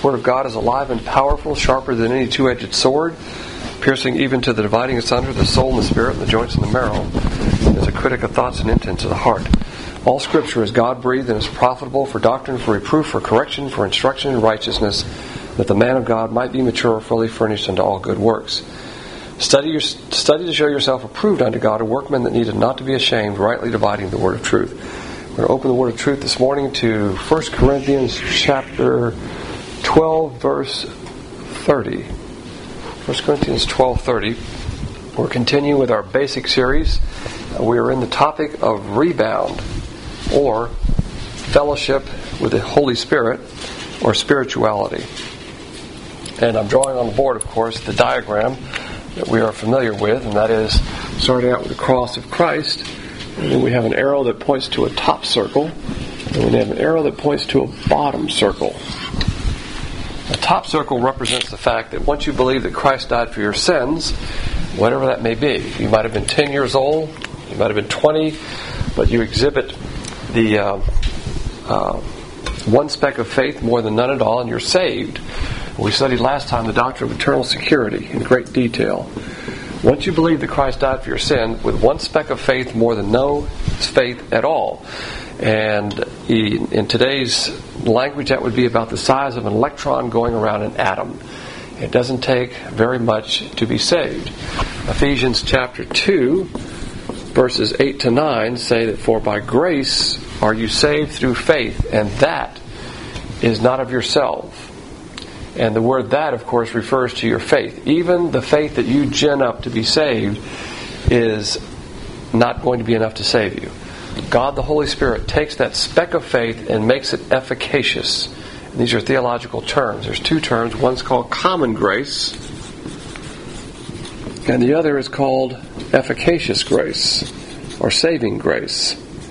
Word of God is alive and powerful, sharper than any two-edged sword, piercing even to the dividing asunder the soul and the spirit and the joints and the marrow, and is a critic of thoughts and intents of the heart. All Scripture is God-breathed and is profitable for doctrine, for reproof, for correction, for instruction in righteousness, that the man of God might be mature, fully furnished unto all good works. Study to show yourself approved unto God, a workman that needeth not to be ashamed, rightly dividing the word of truth. We're going to open the word of truth this morning to 1 Corinthians chapter 12, verse 30. 1 Corinthians 12:30. We're continuing with our basic series. We are in the topic of rebound, or fellowship with the Holy Spirit, or spirituality. And I'm drawing on the board, of course, the diagram that we are familiar with, and that is starting out with the cross of Christ, and then we have an arrow that points to a top circle, and then we have an arrow that points to a bottom circle. The top circle represents the fact that once you believe that Christ died for your sins, whatever that may be, you might have been 10 years old, you might have been 20, but you exhibit the one speck of faith more than none at all, and you're saved. We studied last time the doctrine of eternal security in great detail. Once you believe that Christ died for your sin, with one speck of faith more than no faith at all. And in today's language, that would be about the size of an electron going around an atom. It doesn't take very much to be saved. Ephesians chapter 2, verses 8 to 9 say that, "For by grace are you saved through faith, and that is not of yourself." And the word "that," of course, refers to your faith. Even the faith that you gin up to be saved is not going to be enough to save you. God the Holy Spirit takes that speck of faith and makes it efficacious. And these are theological terms. There's two terms. One's called common grace, and the other is called efficacious grace, or saving grace.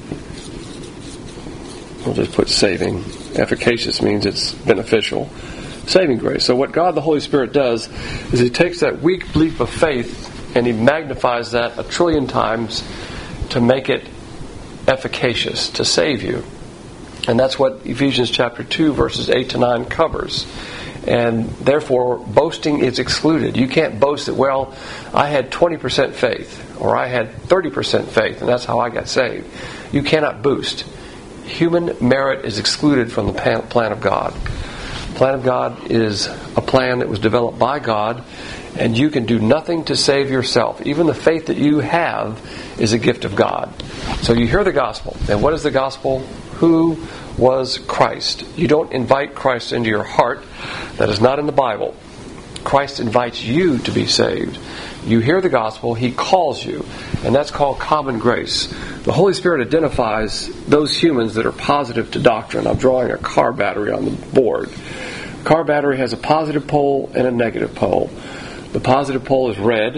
We'll just put saving. Efficacious means it's beneficial. Saving grace. So what God the Holy Spirit does is He takes that weak leap of faith and He magnifies that 1,000,000,000 times to make it efficacious, to save you. And that's what Ephesians chapter 2 verses 8 to 9 covers. And therefore, boasting is excluded. You can't boast that, well, I had 20% faith, or I had 30% faith, and that's how I got saved. You cannot boast. Human merit is excluded from the plan of God. The plan of God is a plan that was developed by God, and you can do nothing to save yourself. Even the faith that you have is a gift of God. So you hear the gospel. And what is the gospel? Who was Christ? You don't invite Christ into your heart. That is not in the Bible. Christ invites you to be saved. You hear the gospel, He calls you, and that's called common grace. The Holy Spirit identifies those humans that are positive to doctrine. I'm drawing a car battery on the board. A car battery has a positive pole and a negative pole. The positive pole is red,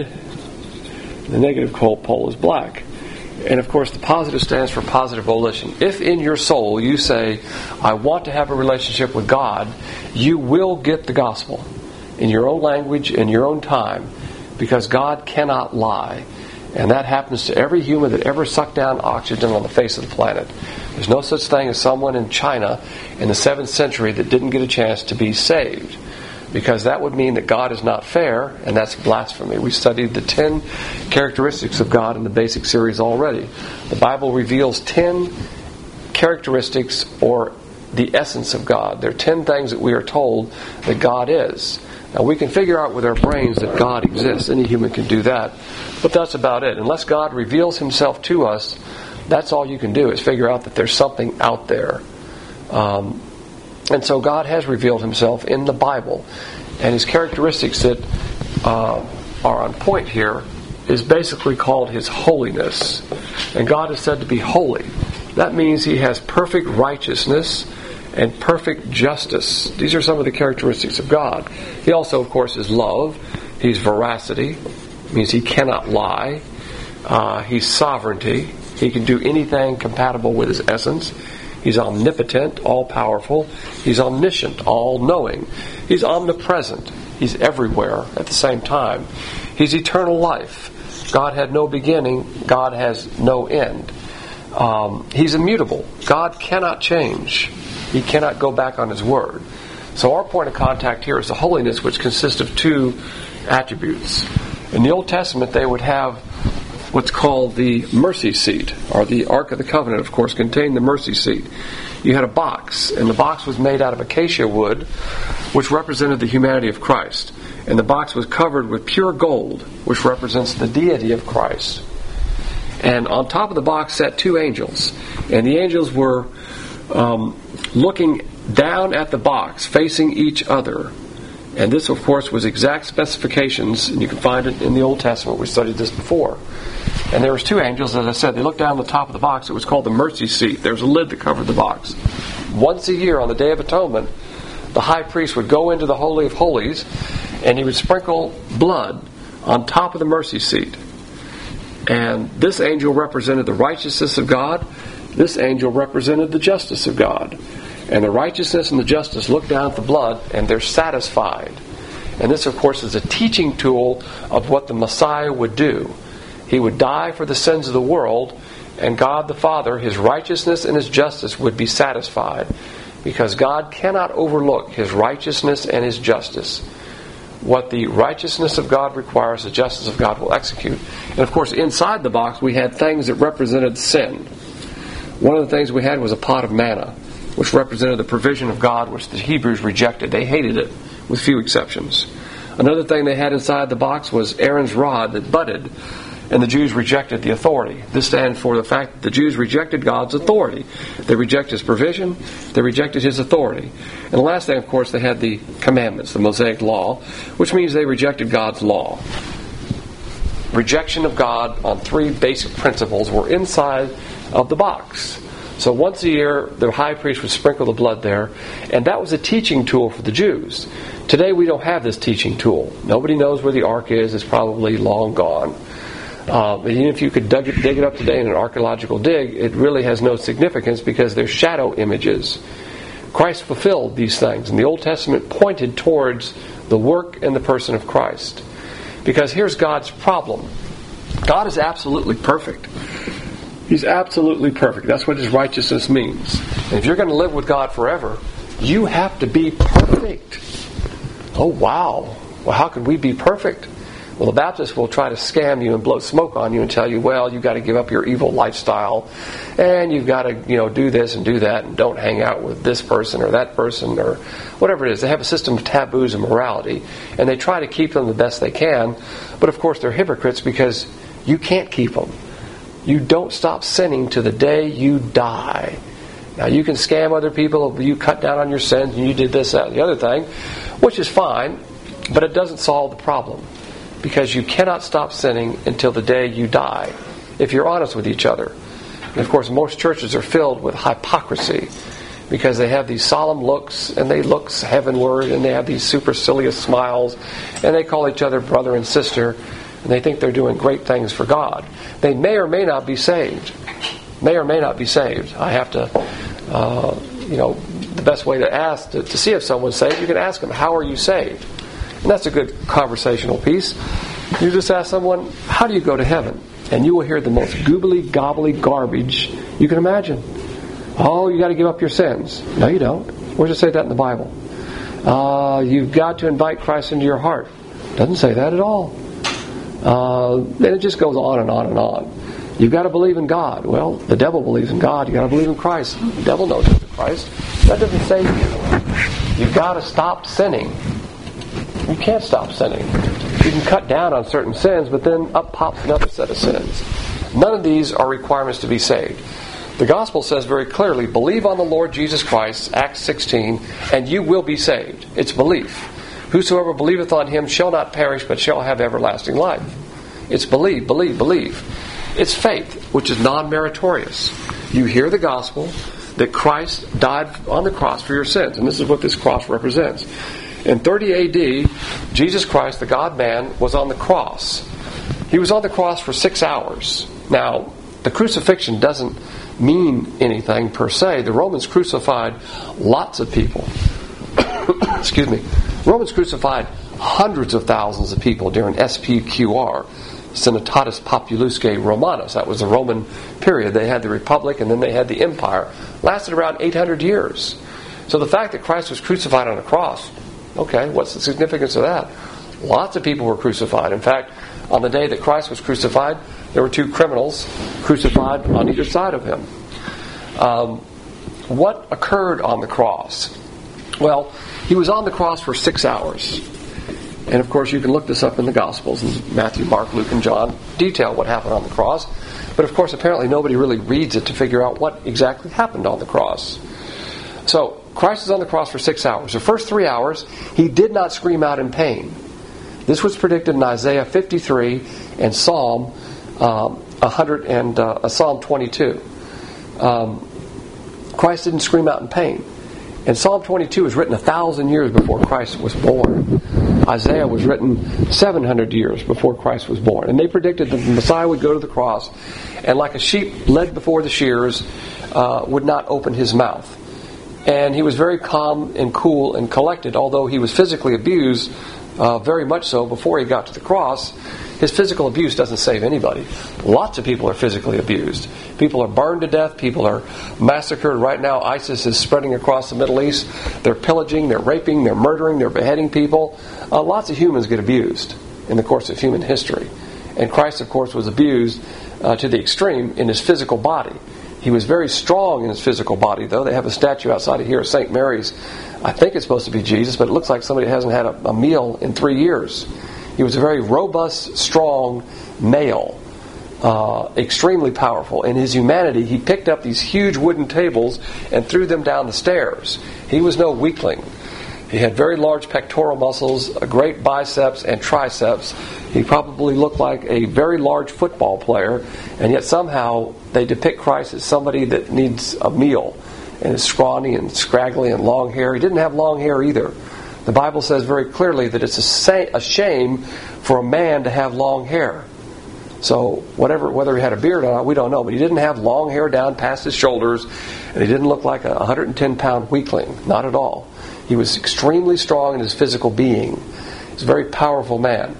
the negative pole is black. And of course, the positive stands for positive volition. If in your soul you say, I want to have a relationship with God, you will get the gospel in your own language, in your own time, because God cannot lie. And that happens to every human that ever sucked down oxygen on the face of the planet. There's no such thing as someone in China in the 7th century that didn't get a chance to be saved. Because that would mean that God is not fair, and that's blasphemy. We studied the 10 characteristics of God in the basic series already. The Bible reveals 10 characteristics, or the essence of God. There are 10 things that we are told that God is. Now we can figure out with our brains that God exists. Any human can do that. But that's about it. Unless God reveals Himself to us, that's all you can do, is figure out that there's something out there. And so God has revealed Himself in the Bible. And His characteristics that are on point here is basically called His holiness. And God is said to be holy. That means He has perfect righteousness and perfect justice. These are some of the characteristics of God. He also, of course, is love. He's veracity. It means He cannot lie. He's sovereignty. He can do anything compatible with His essence. He's omnipotent, all-powerful. He's omniscient, all-knowing. He's omnipresent. He's everywhere at the same time. He's eternal life. God had no beginning. God has no end. He's immutable. God cannot change. He cannot go back on His word. So our point of contact here is the holiness, which consists of two attributes. In the Old Testament, they would have what's called the mercy seat, or the Ark of the Covenant, of course, contained the mercy seat. You had a box, and the box was made out of acacia wood, which represented the humanity of Christ. And the box was covered with pure gold, which represents the deity of Christ. And on top of the box sat two angels. And the angels were looking down at the box, facing each other. And this, of course, was exact specifications, and you can find it in the Old Testament. We studied this before. And there was two angels, as I said. They looked down the top of the box. It was called the mercy seat. There was a lid that covered the box. Once a year, on the Day of Atonement, the high priest would go into the Holy of Holies, and he would sprinkle blood on top of the mercy seat. And this angel represented the righteousness of God. This angel represented the justice of God. And the righteousness and the justice look down at the blood, and they're satisfied. And this, of course, is a teaching tool of what the Messiah would do. He would die for the sins of the world, and God the Father, His righteousness and His justice would be satisfied. Because God cannot overlook His righteousness and His justice. What the righteousness of God requires, the justice of God will execute. And of course, inside the box we had things that represented sin. One of the things we had was a pot of manna, which represented the provision of God, which the Hebrews rejected. They hated it, with few exceptions. Another thing they had inside the box was Aaron's rod that budded, and the Jews rejected the authority. This stands for the fact that the Jews rejected God's authority. They rejected His provision. They rejected His authority. And the last thing, of course, they had the commandments, the Mosaic law, which means they rejected God's law. Rejection of God on three basic principles were inside of the box. So once a year, the high priest would sprinkle the blood there, and that was a teaching tool for the Jews. Today we don't have this teaching tool. Nobody knows where the ark is. It's probably long gone. Even if you could dig it up today in an archaeological dig, it really has no significance because they're shadow images. Christ fulfilled these things, and the Old Testament pointed towards the work and the person of Christ. Because here's God's problem. God is absolutely perfect. He's absolutely perfect. That's what His righteousness means. And if you're going to live with God forever, you have to be perfect. Oh, wow. Well, how can we be perfect? Well, the Baptists will try to scam you and blow smoke on you and tell you, well, you've got to give up your evil lifestyle, and you've got to, do this and do that, and don't hang out with this person or that person or whatever it is. They have a system of taboos and morality, and they try to keep them the best they can. But of course, they're hypocrites because you can't keep them. You don't stop sinning to the day you die. Now, you can scam other people. You cut down on your sins, and you did this, that, and the other thing, which is fine, but it doesn't solve the problem. Because you cannot stop sinning until the day you die, if you're honest with each other. And of course, most churches are filled with hypocrisy because they have these solemn looks, and they look heavenward, and they have these supercilious smiles, and they call each other brother and sister, and they think they're doing great things for God. They may or may not be saved. May or may not be saved. I have to, the best way to ask, to see if someone's saved, you can ask them, how are you saved? And that's a good conversational piece. You just ask someone, how do you go to heaven? And you will hear the most goobly, gobbly garbage you can imagine. Oh, you got to give up your sins. No, you don't. Where does it say that in the Bible? You've got to invite Christ into your heart. Doesn't say that at all. Then it just goes on and on and on. You've got to believe in God. Well, the devil believes in God. You've got to believe in Christ. The devil knows it's Christ. That doesn't save you. You've got to stop sinning. You can't stop sinning. You can cut down on certain sins, but then up pops another set of sins. None of these are requirements to be saved. The gospel says very clearly, believe on the Lord Jesus Christ, Acts 16, and you will be saved. It's belief. Whosoever believeth on Him shall not perish, but shall have everlasting life. It's believe, believe, believe. It's faith, which is non-meritorious. You hear the gospel that Christ died on the cross for your sins, and this is what this cross represents. In 30 A.D., Jesus Christ, the God-man, was on the cross. He was on the cross for 6 hours. Now, the crucifixion doesn't mean anything per se. The Romans crucified lots of people. Excuse me. Romans crucified hundreds of thousands of people during SPQR, Senatatis Populusque Romanus. That was the Roman period. They had the Republic and then they had the Empire. Lasted around 800 years. So the fact that Christ was crucified on a cross, okay, what's the significance of that? Lots of people were crucified. In fact, on the day that Christ was crucified, there were 2 criminals crucified on either side of him. What occurred on the cross? Well, he was on the cross for 6 hours. And of course, you can look this up in the Gospels. Matthew, Mark, Luke, and John detail what happened on the cross. But of course, apparently nobody really reads it to figure out what exactly happened on the cross. So, Christ is on the cross for 6 hours. The first 3 hours, he did not scream out in pain. This was predicted in Isaiah 53 and Psalm 22. Christ didn't scream out in pain. And Psalm 22 was written 1,000 years before Christ was born. Isaiah was written 700 years before Christ was born. And they predicted that the Messiah would go to the cross and like a sheep led before the shears would not open his mouth. And he was very calm and cool and collected, although he was physically abused, very much so before he got to the cross. His physical abuse doesn't save anybody. Lots of people are physically abused. People are burned to death. People are massacred. Right now, ISIS is spreading across the Middle East. They're pillaging, they're raping, they're murdering, they're beheading people. Lots of humans get abused in the course of human history. And Christ, of course, was abused to the extreme in his physical body. He was very strong in his physical body, though. They have a statue outside of here of St. Mary's. I think it's supposed to be Jesus, but it looks like somebody hasn't had a meal in 3 years. He was a very robust, strong male, extremely powerful. In his humanity, he picked up these huge wooden tables and threw them down the stairs. He was no weakling. He had very large pectoral muscles, a great biceps and triceps. He probably looked like a very large football player, and yet somehow they depict Christ as somebody that needs a meal and is scrawny and scraggly and long hair. He didn't have long hair either. The Bible says very clearly that it's a shame for a man to have long hair. So whether he had a beard or not, we don't know. But he didn't have long hair down past his shoulders, and he didn't look like a 110-pound weakling. Not at all. He was extremely strong in his physical being. He's a very powerful man.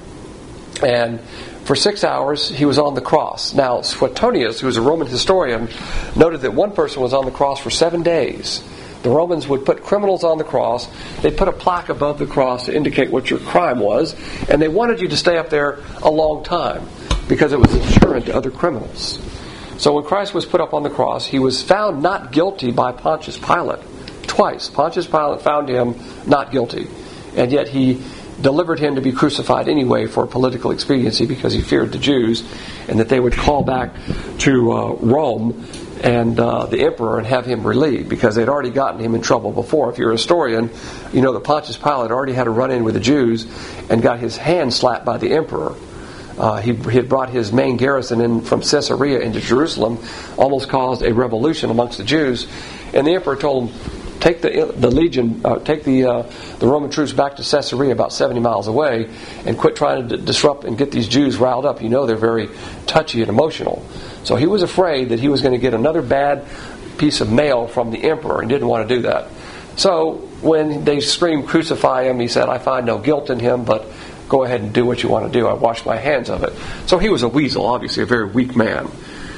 And for 6 hours, he was on the cross. Now, Suetonius, who was a Roman historian, noted that one person was on the cross for 7 days. The Romans would put criminals on the cross. They'd put a plaque above the cross to indicate what your crime was. And they wanted you to stay up there a long time because it was a deterrent to other criminals. So when Christ was put up on the cross, he was found not guilty by Pontius Pilate. Twice. Pontius Pilate found him not guilty. And yet he delivered him to be crucified anyway for political expediency because he feared the Jews and that they would call back to Rome and the emperor and have him relieved because they'd already gotten him in trouble before. If you're a historian, you know that Pontius Pilate already had a run-in with the Jews and got his hand slapped by the emperor. He had brought his main garrison in from Caesarea into Jerusalem, almost caused a revolution amongst the Jews, and the emperor told him, take the legion, take the Roman troops back to Caesarea about 70 miles away and quit trying to disrupt and get these Jews riled up. You know they're very touchy and emotional. So he was afraid that he was going to get another bad piece of mail from the emperor and didn't want to do that. So when they screamed, crucify him, he said, I find no guilt in him, but go ahead and do what you want to do. I wash my hands of it. So he was a weasel, obviously, a very weak man.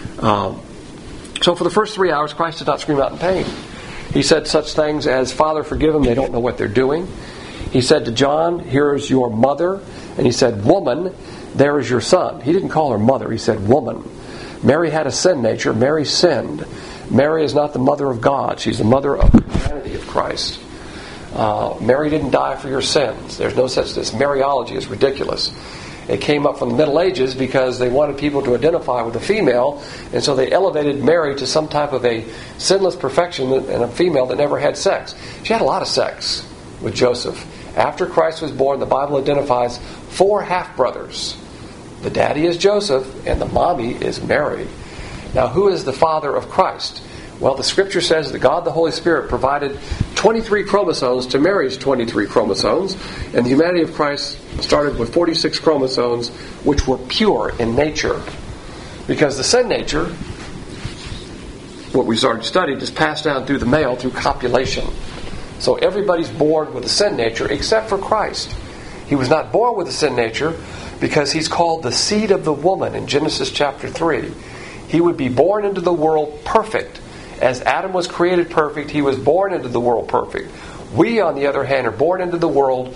So for the first 3 hours, Christ did not scream out in pain. He said such things as, Father, forgive them, they don't know what they're doing. He said to John, here is your mother. And he said, woman, there is your son. He didn't call her mother, he said woman. Mary had a sin nature. Mary sinned. Mary is not the mother of God. She's the mother of the humanity of Christ. Mary didn't die for your sins. There's no such thing. Mariology is ridiculous. It came up from the Middle Ages because they wanted people to identify with a female, and so they elevated Mary to some type of a sinless perfection and a female that never had sex. She had a lot of sex with Joseph. After Christ was born, the Bible identifies 4 half-brothers. The daddy is Joseph, and the mommy is Mary. Now, who is the father of Christ? Well, the Scripture says that God the Holy Spirit provided 23 chromosomes to Mary's 23 chromosomes, and the humanity of Christ started with 46 chromosomes, which were pure in nature. Because the sin nature, what we started to study, is passed down through the male through copulation. So everybody's born with a sin nature except for Christ. He was not born with a sin nature because he's called the seed of the woman in Genesis chapter 3. He would be born into the world perfect As Adam was created perfect, he was born into the world perfect. We, on the other hand, are born into the world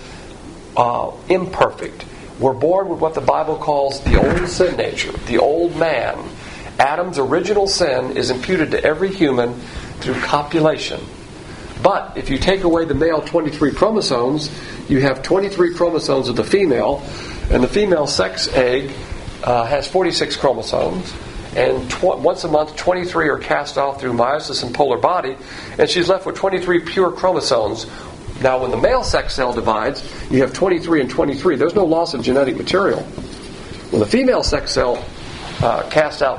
imperfect. We're born with what the Bible calls the old sin nature, the old man. Adam's original sin is imputed to every human through copulation. But if you take away the male 23 chromosomes, you have 23 chromosomes of the female, and the female sex egg has 46 chromosomes. And once a month, 23 are cast off through meiosis and polar body, and she's left with 23 pure chromosomes. Now, when the male sex cell divides, you have 23 and 23. There's no loss of genetic material. When the female sex cell cast out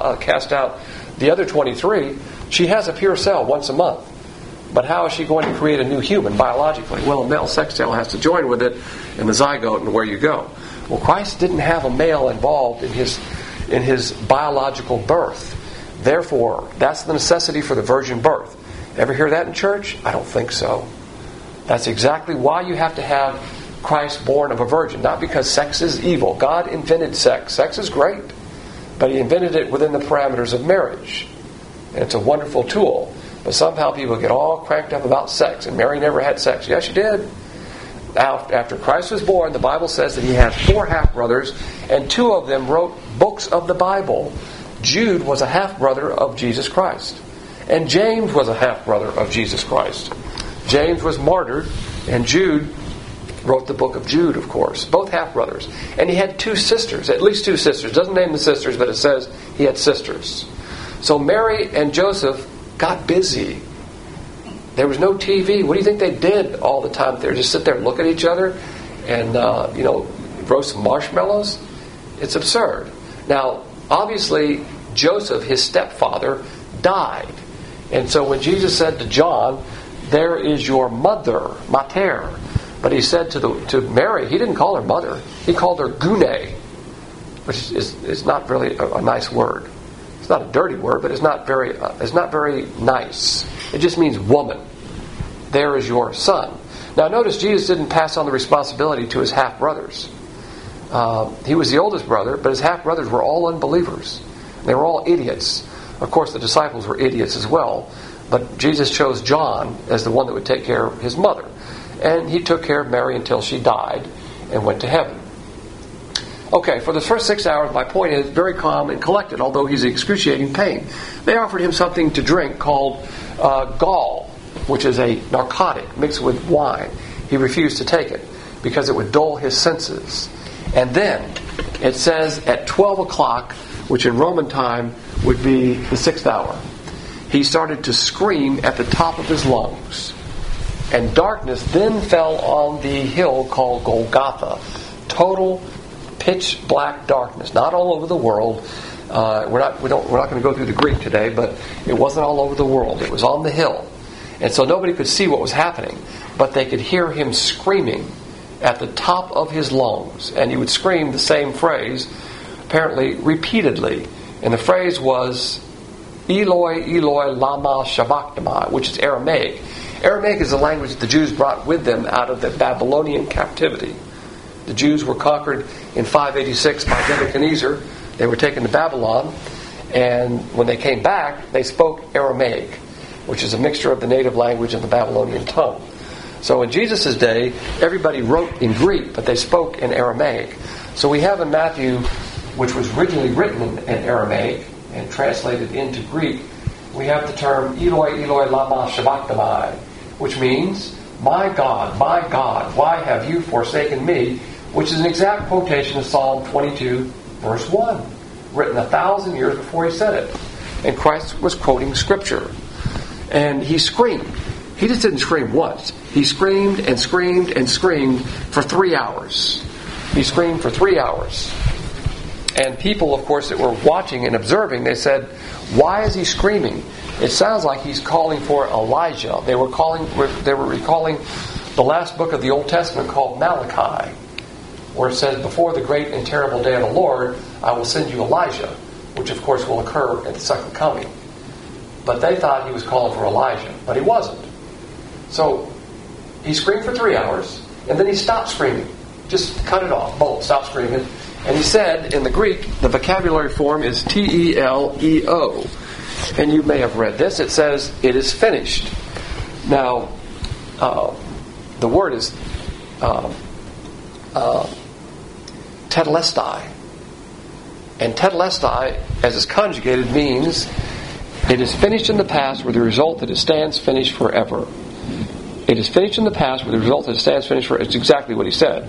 the other 23, she has a pure cell once a month. But how is she going to create a new human biologically? Well, a male sex cell has to join with it in the zygote, and where you go. Well, Christ didn't have a male involved in his biological birth. Therefore, that's the necessity for the virgin birth. Ever hear that in church? I don't think so. That's exactly why you have to have Christ born of a virgin. Not because sex is evil. God invented sex. Sex is great. But He invented it within the parameters of marriage. And it's a wonderful tool. But somehow people get all cranked up about sex. And Mary never had sex. Yes, she did. After Christ was born, the Bible says that He had 4 half-brothers, and 2 of them wrote books of the Bible. Jude was a half-brother of Jesus Christ. And James was a half-brother of Jesus Christ. James was martyred, and Jude wrote the book of Jude, of course. Both half-brothers. And he had 2 sisters, at least 2 sisters. Doesn't name the sisters, but it says he had sisters. So Mary and Joseph got busy. There was no TV. What do you think they did all the time? They just sit there and look at each other and, roast some marshmallows? It's absurd. Now, obviously, Joseph, his stepfather, died. And so when Jesus said to John, "There is your mother, mater," but He said to Mary, He didn't call her mother. He called her gune, which is not really a nice word. It's not a dirty word, but it's not very nice. It just means woman. There is your son. Now notice Jesus didn't pass on the responsibility to his half-brothers. He was the oldest brother, but his half-brothers were all unbelievers. They were all idiots. Of course, the disciples were idiots as well. But Jesus chose John as the one that would take care of his mother. And He took care of Mary until she died and went to heaven. Okay, for the first 6 hours, my point is, very calm and collected, although he's in excruciating pain. They offered him something to drink called gall, which is a narcotic mixed with wine. He refused to take it because it would dull his senses. And then, it says at 12 o'clock, which in Roman time would be the 6th hour, he started to scream at the top of his lungs. And darkness then fell on the hill called Golgotha. Total pitch black darkness. Not all over the world. We're not going to go through the Greek today, but it wasn't all over the world. It was on the hill. And so nobody could see what was happening, but they could hear him screaming at the top of his lungs. And he would scream the same phrase, apparently repeatedly. And the phrase was, "Eloi, Eloi, lama sabachthani," which is Aramaic. Aramaic is the language that the Jews brought with them out of the Babylonian captivity. The Jews were conquered in 586 by Nebuchadnezzar. They were taken to Babylon, and when they came back, they spoke Aramaic, which is a mixture of the native language and the Babylonian tongue. So in Jesus' day, everybody wrote in Greek, but they spoke in Aramaic. So we have in Matthew, which was originally written in Aramaic and translated into Greek, we have the term Eloi, Eloi, lama sabachthani, which means, my God, why have you forsaken me?" Which is an exact quotation of Psalm 22, verse 1, written 1,000 years before he said it. And Christ was quoting Scripture. And he screamed. He just didn't scream once. He screamed and screamed and screamed for 3 hours. He screamed for 3 hours. And people, of course, that were watching and observing, they said, "Why is he screaming? It sounds like he's calling for Elijah." They were recalling the last book of the Old Testament called Malachi, where it says, "Before the great and terrible day of the Lord, I will send you Elijah," which of course will occur at the second coming. But they thought he was calling for Elijah, but he wasn't. So he screamed for 3 hours, and then he stopped screaming. Just cut it off. Boom, stop screaming. And he said, in the Greek, the vocabulary form is Teleo. And you may have read this. It says, "It is finished." Now, the word is tetelestai. And tetelestai, as it's conjugated, means it is finished in the past with the result that it stands finished forever. It is finished in the past with the result that it stands finished forever. It's exactly what he said.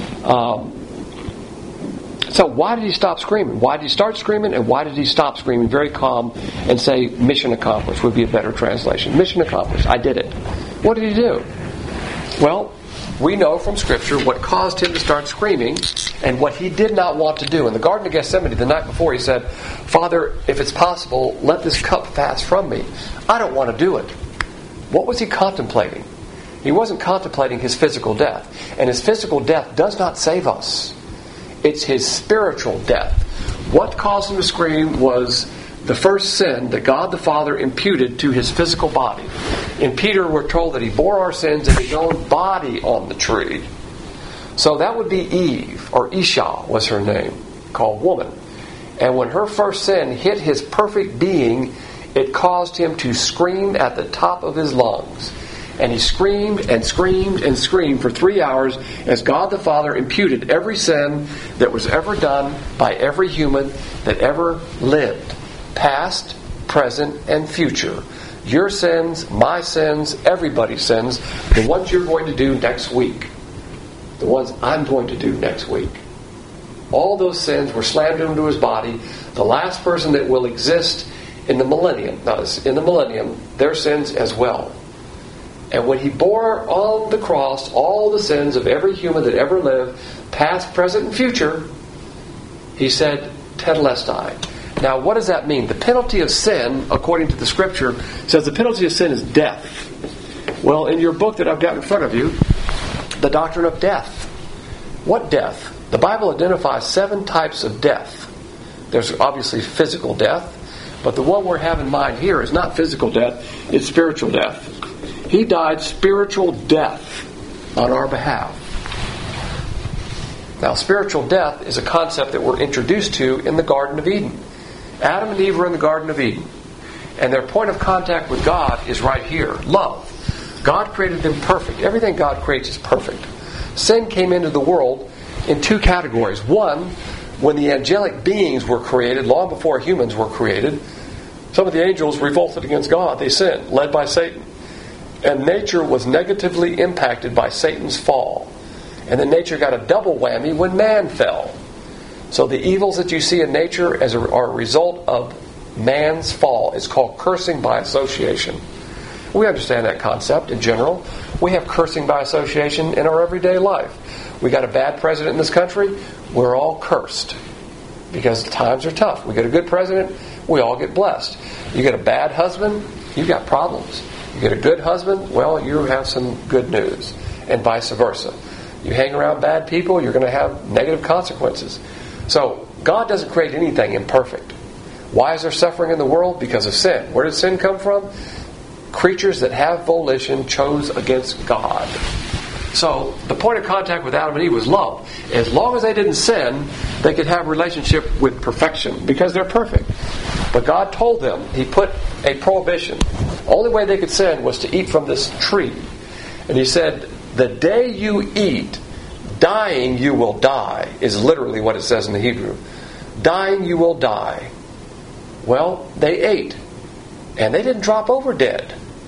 So why did he stop screaming? Why did he start screaming, and why did he stop screaming? Very calm and say, "Mission accomplished" would be a better translation. Mission accomplished. I did it. What did he do? Well, we know from Scripture what caused him to start screaming and what he did not want to do. In the Garden of Gethsemane the night before, he said, "Father, if it's possible, let this cup pass from me. I don't want to do it." What was he contemplating? He wasn't contemplating his physical death. And his physical death does not save us. It's his spiritual death. What caused him to scream was the first sin that God the Father imputed to his physical body. In Peter, we're told that he bore our sins in his own body on the tree. So that would be Eve, or Isha was her name, called woman. And when her first sin hit his perfect being, it caused him to scream at the top of his lungs. And he screamed and screamed and screamed for 3 hours as God the Father imputed every sin that was ever done by every human that ever lived. Past, present, and future. Your sins, my sins, everybody's sins, the ones you're going to do next week. The ones I'm going to do next week. All those sins were slammed into his body. The last person that will exist in the millennium, their sins as well. And when he bore on the cross all the sins of every human that ever lived, past, present, and future, he said, "Tetelestai." Now, what does that mean? The penalty of sin, according to the Scripture, says the penalty of sin is death. Well, in your book that I've got in front of you, the doctrine of death. What death? The Bible identifies 7 types of death. There's obviously physical death, but the one we have in mind here is not physical death, it's spiritual death. He died spiritual death on our behalf. Now, spiritual death is a concept that we're introduced to in the Garden of Eden. Adam and Eve were in the Garden of Eden, and their point of contact with God is right here. Love. God created them perfect. Everything God creates is perfect. Sin came into the world in 2 categories. One, when the angelic beings were created, long before humans were created, some of the angels revolted against God. They sinned, led by Satan. And nature was negatively impacted by Satan's fall. And then nature got a double whammy when man fell. So the evils that you see in nature are a result of man's fall. It's called cursing by association. We understand that concept in general. We have cursing by association in our everyday life. We got a bad president in this country, we're all cursed. Because times are tough. We get a good president, we all get blessed. You get a bad husband, you've got problems. You get a good husband, well, you have some good news. And vice versa. You hang around bad people, you're going to have negative consequences. So, God doesn't create anything imperfect. Why is there suffering in the world? Because of sin. Where did sin come from? Creatures that have volition chose against God. So, the point of contact with Adam and Eve was love. As long as they didn't sin, they could have a relationship with perfection, because they're perfect. But God told them, He put a prohibition. The only way they could sin was to eat from this tree. And He said, "The day you eat, dying you will die," is literally what it says in the Hebrew. Dying you will die. Well, they ate. And they didn't drop over dead.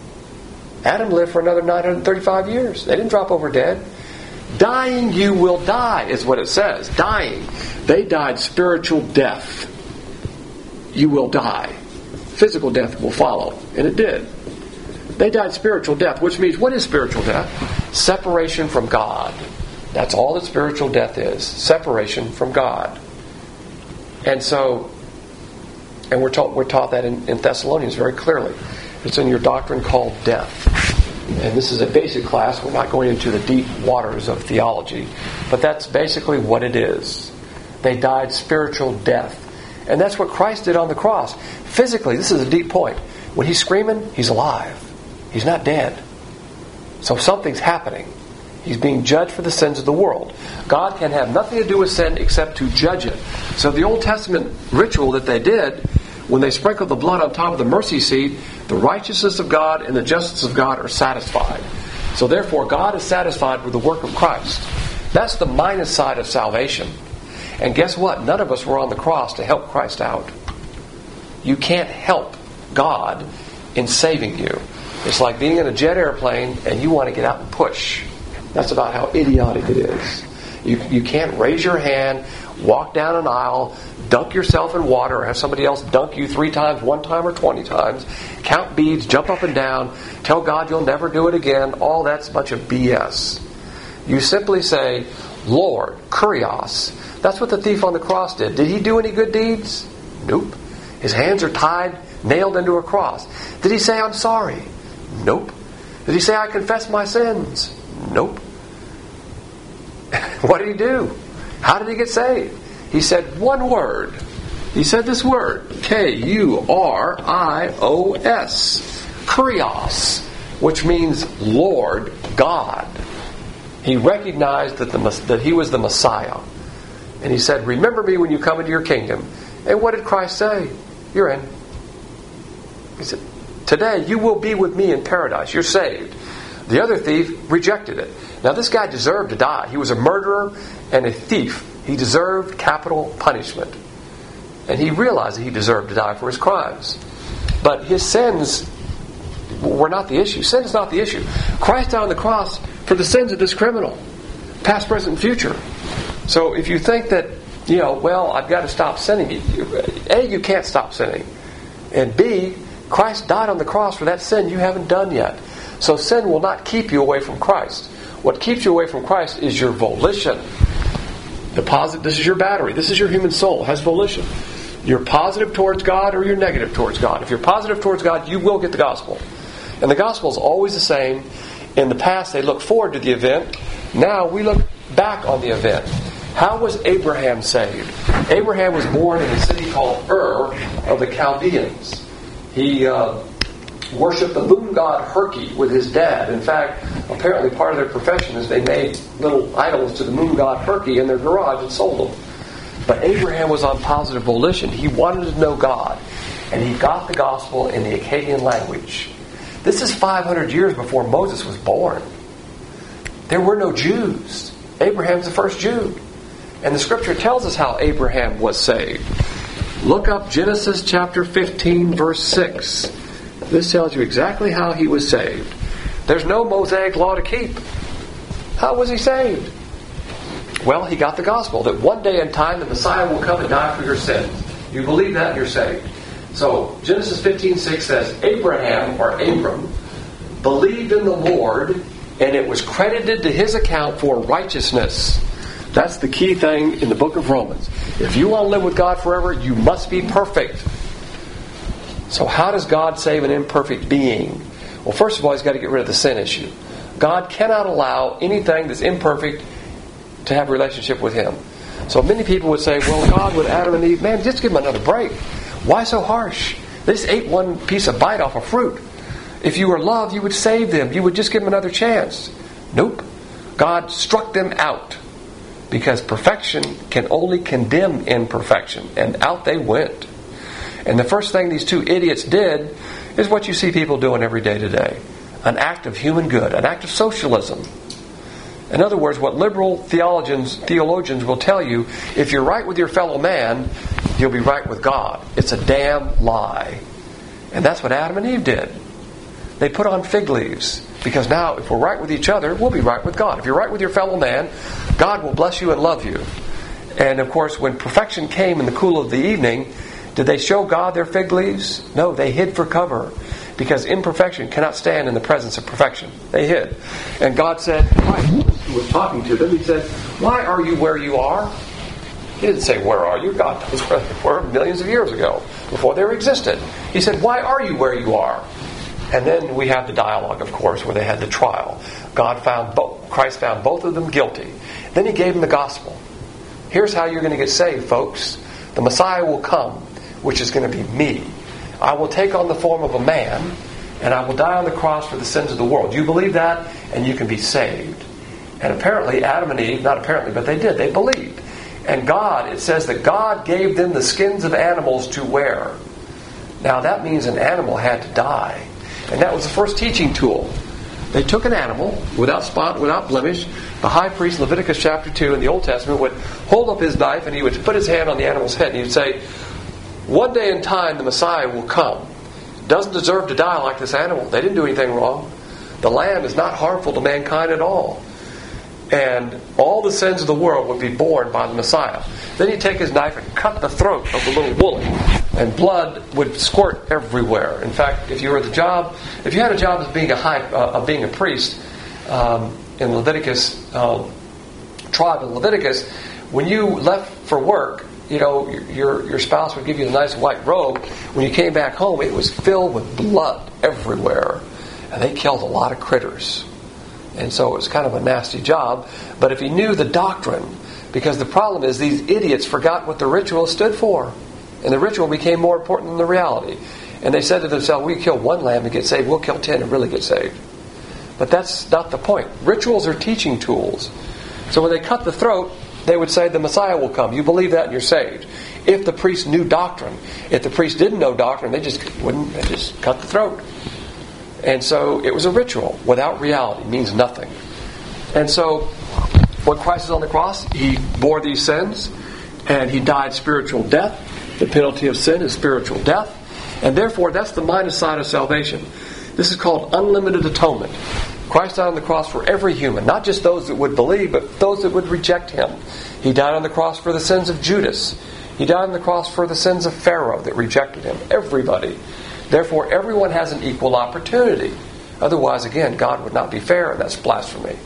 Adam lived for another 935 years. They didn't drop over dead. Dying you will die is what it says. Dying. They died spiritual death. You will die. Physical death will follow. And it did. They died spiritual death, which means, what is spiritual death? Separation from God. That's all that spiritual death is. Separation from God. And so, and we're taught that in Thessalonians very clearly. It's in your doctrine called death. And this is a basic class. We're not going into the deep waters of theology. But that's basically what it is. They died spiritual death. And that's what Christ did on the cross. Physically, this is a deep point. When He's screaming, He's alive. He's not dead. So something's happening. He's being judged for the sins of the world. God can have nothing to do with sin except to judge it. So the Old Testament ritual that they did when they sprinkle the blood on top of the mercy seat, the righteousness of God and the justice of God are satisfied. So therefore, God is satisfied with the work of Christ. That's the minus side of salvation. And guess what? None of us were on the cross to help Christ out. You can't help God in saving you. It's like being in a jet airplane and you want to get out and push. That's about how idiotic it is. You can't raise your hand, walk down an aisle, dunk yourself in water, or have somebody else dunk you 3 times, 1 time, or 20 times, count beads, jump up and down, tell God you'll never do it again. All that's a bunch of BS. You simply say, Lord, kurios. That's what the thief on the cross did. Did he do any good deeds? Nope. His hands are tied, nailed into a cross. Did he say, I'm sorry? Nope. Did he say, I confess my sins? Nope. What did he do? How did he get saved? He said one word. He said this word, Kurios, kurios, which means Lord God. He recognized that he was the Messiah. And he said, remember me when you come into your kingdom. And what did Christ say? You're in. He said, today you will be with me in paradise. You're saved. The other thief rejected it. Now this guy deserved to die. He was a murderer and a thief. He deserved capital punishment. And he realized that he deserved to die for his crimes. But his sins were not the issue. Sin is not the issue. Christ died on the cross for the sins of this criminal. Past, present, and future. So if you think that, I've got to stop sinning. A, you can't stop sinning. And B, Christ died on the cross for that sin you haven't done yet. So sin will not keep you away from Christ. What keeps you away from Christ is your volition. This is your battery. This is your human soul. It has volition. You're positive towards God or you're negative towards God. If you're positive towards God, you will get the gospel. And the gospel is always the same. In the past, they look forward to the event. Now, we look back on the event. How was Abraham saved? Abraham was born in a city called Ur of the Chaldeans. He worshipped the moon god Herky with his dad. In fact, apparently part of their profession is they made little idols to the moon god Herky in their garage and sold them. But Abraham was on positive volition. He wanted to know God. And he got the gospel in the Akkadian language. This is 500 years before Moses was born. There were no Jews. Abraham's the first Jew. And the scripture tells us how Abraham was saved. Look up Genesis chapter 15, verse 6. This tells you exactly how he was saved. There's no Mosaic law to keep. How was he saved? Well, he got the gospel that one day in time the Messiah will come and die for your sins. You believe that and you're saved. So, Genesis 15:6 says, Abraham, or Abram, believed in the Lord, and it was credited to his account for righteousness. That's the key thing in the book of Romans. If you want to live with God forever, you must be perfect. So how does God save an imperfect being? Well, first of all, he's got to get rid of the sin issue. God cannot allow anything that's imperfect to have a relationship with him. So many people would say, well, God with Adam and Eve, man, just give them another break. Why so harsh? They just ate one piece of bite off a fruit. If you were loved, you would save them. You would just give them another chance. Nope. God struck them out because perfection can only condemn imperfection. And out they went. And the first thing these two idiots did is what you see people doing every day today. An act of human good. An act of socialism. In other words, what liberal theologians will tell you, if you're right with your fellow man, you'll be right with God. It's a damn lie. And that's what Adam and Eve did. They put on fig leaves. Because now, if we're right with each other, we'll be right with God. If you're right with your fellow man, God will bless you and love you. And of course, when perfection came in the cool of the evening, did they show God their fig leaves? No, they hid for cover. Because imperfection cannot stand in the presence of perfection. They hid. And God said, Christ was talking to them, he said, why are you where you are? He didn't say, where are you? God knows where they were millions of years ago, before they existed. He said, why are you where you are? And then we have the dialogue, of course, where they had the trial. Christ found both of them guilty. Then he gave them the gospel. Here's how you're going to get saved, folks. The Messiah will come, which is going to be me. I will take on the form of a man, and I will die on the cross for the sins of the world. You believe that, and you can be saved. And apparently, Adam and Eve, not apparently, but they did. They believed. And God, it says that God gave them the skins of animals to wear. Now that means an animal had to die. And that was the first teaching tool. They took an animal, without spot, without blemish. The high priest, Leviticus chapter 2 in the Old Testament, would hold up his knife and he would put his hand on the animal's head and he would say, one day in time the Messiah will come. Doesn't deserve to die like this animal. They didn't do anything wrong. The lamb is not harmful to mankind at all. And all the sins of the world would be borne by the Messiah. Then he'd take his knife and cut the throat of the little woolly, and blood would squirt everywhere. In fact, if you had a job as being a priest in Leviticus, tribe in Leviticus, when you left for work, your spouse would give you a nice white robe. When you came back home, it was filled with blood everywhere, and they killed a lot of critters. And so it was kind of a nasty job. But if he knew the doctrine, because the problem is these idiots forgot what the ritual stood for. And the ritual became more important than the reality. And they said to themselves, we kill one lamb and get saved, we'll kill 10 and really get saved. But that's not the point. Rituals are teaching tools. So when they cut the throat, they would say the Messiah will come. You believe that and you're saved. If the priest knew doctrine. If the priest didn't know doctrine, they just cut the throat. And so it was a ritual without reality. It means nothing. And so when Christ is on the cross, He bore these sins and He died spiritual death. The penalty of sin is spiritual death. And therefore, that's the minus side of salvation. This is called unlimited atonement. Christ died on the cross for every human, not just those that would believe, but those that would reject Him. He died on the cross for the sins of Judas. He died on the cross for the sins of Pharaoh that rejected Him. Everybody. Therefore, everyone has an equal opportunity. Otherwise, again, God would not be fair, and that's blasphemy.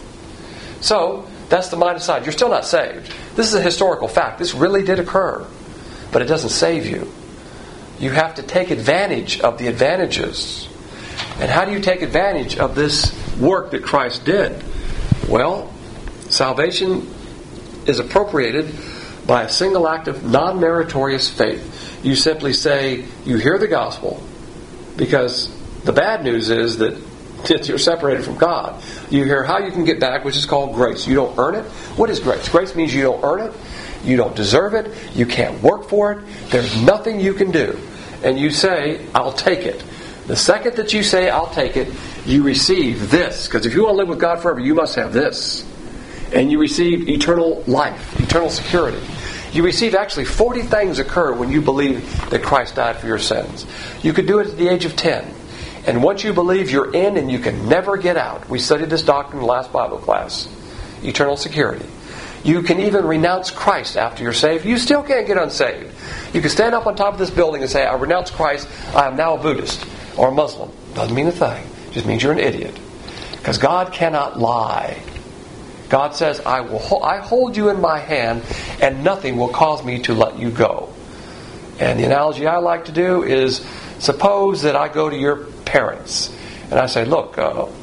So, that's the minus side. You're still not saved. This is a historical fact. This really did occur. But it doesn't save you. You have to take advantage of the advantages. And how do you take advantage of this work that Christ did? Well, salvation is appropriated by a single act of non-meritorious faith. You simply say, you hear the gospel, because the bad news is that you're separated from God. You hear how you can get back, which is called grace. You don't earn it. What is grace? Grace means you don't earn it. You don't deserve it. You can't work for it. There's nothing you can do. And you say, I'll take it. The second that you say, I'll take it, you receive this. Because if you want to live with God forever, you must have this. And you receive eternal life, eternal security. You receive actually 40 things occur when you believe that Christ died for your sins. You could do it at the age of 10. And once you believe, you're in and you can never get out. We studied this doctrine in the last Bible class. Eternal security. You can even renounce Christ after you're saved. You still can't get unsaved. You can stand up on top of this building and say, I renounce Christ. I am now a Buddhist or a Muslim. Doesn't mean a thing. It just means you're an idiot. Because God cannot lie. God says, I hold you in my hand and nothing will cause me to let you go. And the analogy I like to do is, suppose that I go to your parents and I say, look,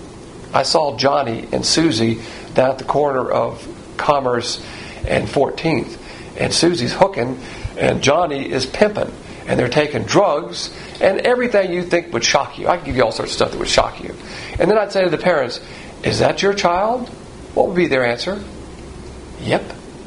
I saw Johnny and Susie down at the corner of Commerce and 14th. And Susie's hooking and Johnny is pimping. And they're taking drugs and everything you think would shock you. I can give you all sorts of stuff that would shock you. And then I'd say to the parents, is that your child? What would be their answer? Yep.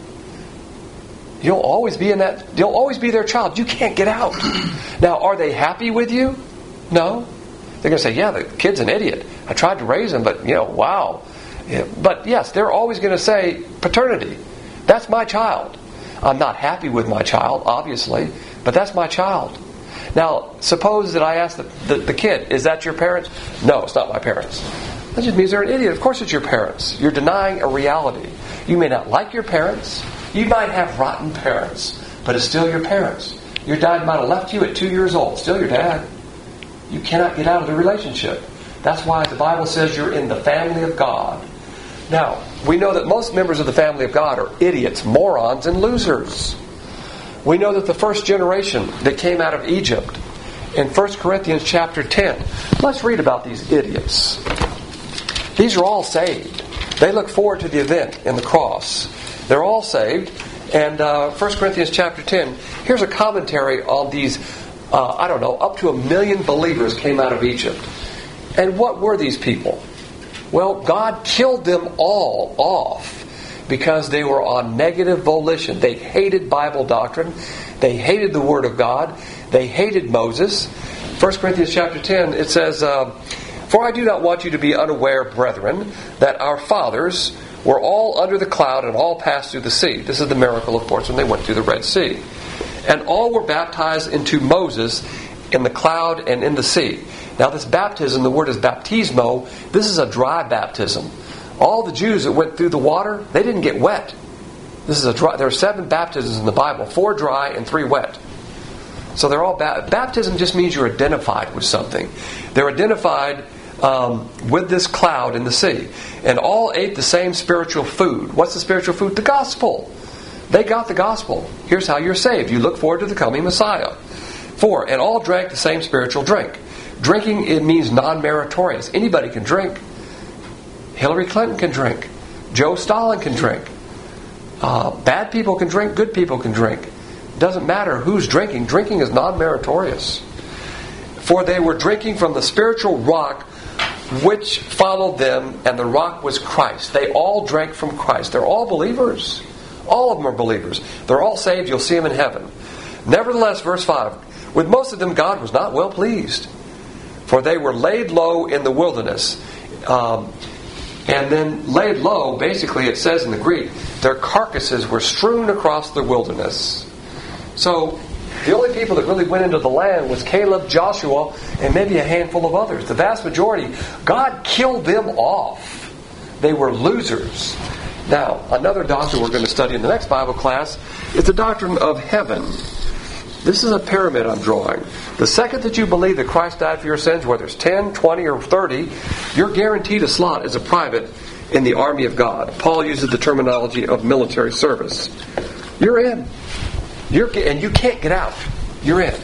You'll always be their child. You can't get out. Now, are they happy with you? No. They're going to say, yeah, the kid's an idiot. I tried to raise him, but, wow. Yeah. But, yes, they're always going to say, paternity. That's my child. I'm not happy with my child, obviously, but that's my child. Now, suppose that I ask the kid, is that your parents? No, it's not my parents. That just means they're an idiot. Of course it's your parents. You're denying a reality. You may not like your parents. You might have rotten parents, but it's still your parents. Your dad might have left you at 2 years old. Still your dad. You cannot get out of the relationship. That's why the Bible says you're in the family of God. Now, we know that most members of the family of God are idiots, morons, and losers. We know that the first generation that came out of Egypt, in 1 Corinthians chapter 10, let's read about these idiots. These are all saved. They look forward to the event in the cross. They're all saved. And 1 Corinthians chapter 10, here's a commentary on these, up to 1 million believers came out of Egypt. And what were these people? Well, God killed them all off because they were on negative volition. They hated Bible doctrine. They hated the Word of God. They hated Moses. 1 Corinthians chapter 10, it says, "For I do not want you to be unaware, brethren, that our fathers were all under the cloud and all passed through the sea." This is the miracle, of course, when they went through the Red Sea. "And all were baptized into Moses in the cloud and in the sea." Now this baptism, the word is baptismo. This is a dry baptism. All the Jews that went through the water, they didn't get wet. This is a dry. There are 7 baptisms in the Bible, 4 dry and 3 wet. So they're all baptism just means you're identified with something. They're identified with this cloud in the sea. And all ate the same spiritual food. What's the spiritual food? The gospel. They got the gospel. Here's how you're saved. You look forward to the coming Messiah. 4, and all drank the same spiritual drink. Drinking, it means non-meritorious. Anybody can drink. Hillary Clinton can drink. Joe Stalin can drink. Bad people can drink. Good people can drink. It doesn't matter who's drinking. Drinking is non-meritorious. "For they were drinking from the spiritual rock which followed them, and the rock was Christ." They all drank from Christ. They're all believers. All of them are believers. They're all saved. You'll see them in heaven. "Nevertheless," verse 5, "with most of them God was not well pleased. For they were laid low in the wilderness." And then laid low, basically it says in the Greek, their carcasses were strewn across the wilderness. So the only people that really went into the land was Caleb, Joshua, and maybe a handful of others. The vast majority, God killed them off. They were losers. Now, another doctrine we're going to study in the next Bible class is the doctrine of heaven. This is a pyramid I'm drawing. The second that you believe that Christ died for your sins, whether it's 10, 20, or 30, you're guaranteed a slot as a private in the army of God. Paul uses the terminology of military service. You're in. And you can't get out. You're in.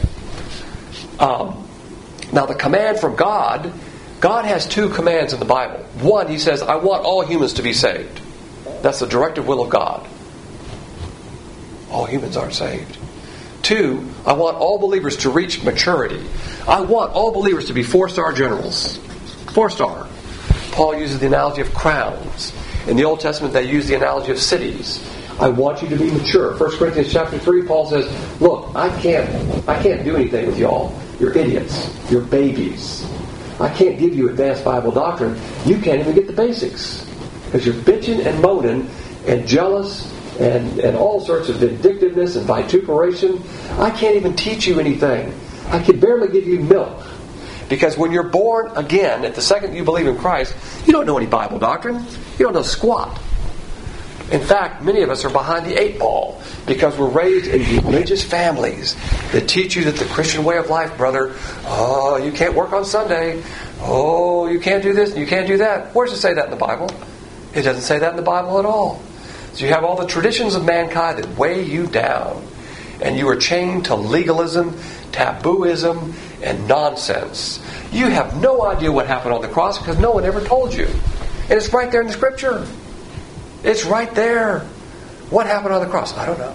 Now the command from God has 2 commands in the Bible. One, He says, "I want all humans to be saved." That's the directive will of God. All humans aren't saved. 2, I want all believers to reach maturity. I want all believers to be 4-star generals. 4-star. Paul uses the analogy of crowns. In the Old Testament, they use the analogy of cities. I want you to be mature. 1 Corinthians chapter 3, Paul says, "Look, I can't do anything with y'all. You're idiots. You're babies. I can't give you advanced Bible doctrine. You can't even get the basics. Because you're bitching and moaning and jealous and all sorts of vindictiveness and vituperation. I can't even teach you anything. I can barely give you milk." Because when you're born again, at the second you believe in Christ, you don't know any Bible doctrine. You don't know squat. In fact, many of us are behind the 8 ball because we're raised in religious families that teach you that the Christian way of life, brother, oh, you can't work on Sunday. Oh, you can't do this and you can't do that. Where does it say that in the Bible? It doesn't say that in the Bible at all. So you have all the traditions of mankind that weigh you down. And you are chained to legalism, tabooism, and nonsense. You have no idea what happened on the cross because no one ever told you. And it's right there in the Scripture. It's right there. What happened on the cross? I don't know.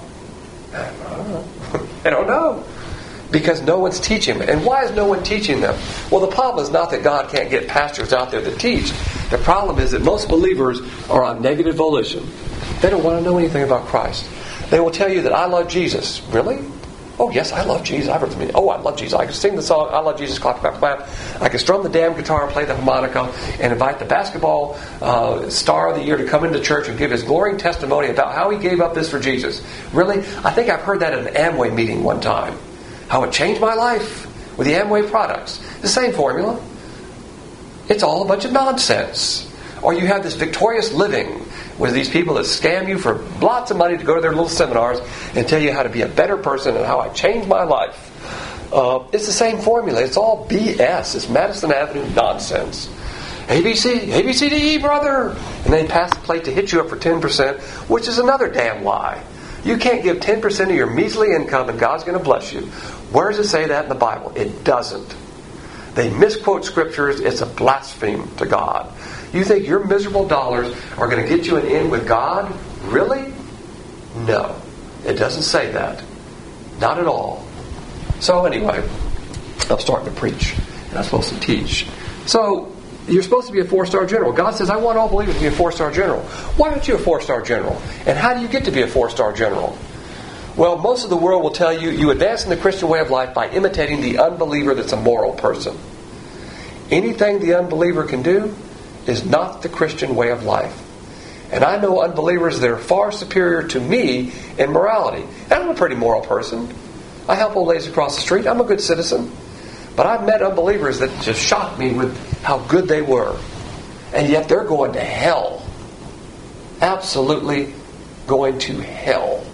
I don't know. Because no one's teaching them. And why is no one teaching them? Well, the problem is not that God can't get pastors out there that teach. The problem is that most believers are on negative volition. They don't want to know anything about Christ. They will tell you that I love Jesus. Really? Oh, yes, I love Jesus. I love Jesus. I can sing the song, I love Jesus, clap, clap, clap. I can strum the damn guitar, play the harmonica, and invite the basketball star of the year to come into church and give his glowing testimony about how he gave up this for Jesus. Really? I think I've heard that at an Amway meeting one time. How it changed my life with the Amway products. The same formula. It's all a bunch of nonsense. Or you have this victorious living with these people that scam you for lots of money to go to their little seminars and tell you how to be a better person and how I changed my life. It's the same formula. It's all BS. It's Madison Avenue nonsense. ABCDE, brother! And they pass the plate to hit you up for 10%, which is another damn lie. You can't give 10% of your measly income and God's going to bless you. Where does it say that in the Bible? It doesn't. They misquote scriptures. It's a blasphemy to God. You think your miserable dollars are going to get you an in with God? Really? No. It doesn't say that. Not at all. So anyway, I'm starting to preach. And I'm supposed to teach. So, you're supposed to be a 4-star general. God says, I want all believers to be a 4-star general. Why aren't you a 4-star general? And how do you get to be a 4-star general? Well, most of the world will tell you, you advance in the Christian way of life by imitating the unbeliever that's a moral person. Anything the unbeliever can do is not the Christian way of life. And I know unbelievers that are far superior to me in morality. And I'm a pretty moral person. I help old ladies across the street. I'm a good citizen. But I've met unbelievers that just shocked me with how good they were. And yet they're going to hell. Absolutely going to hell.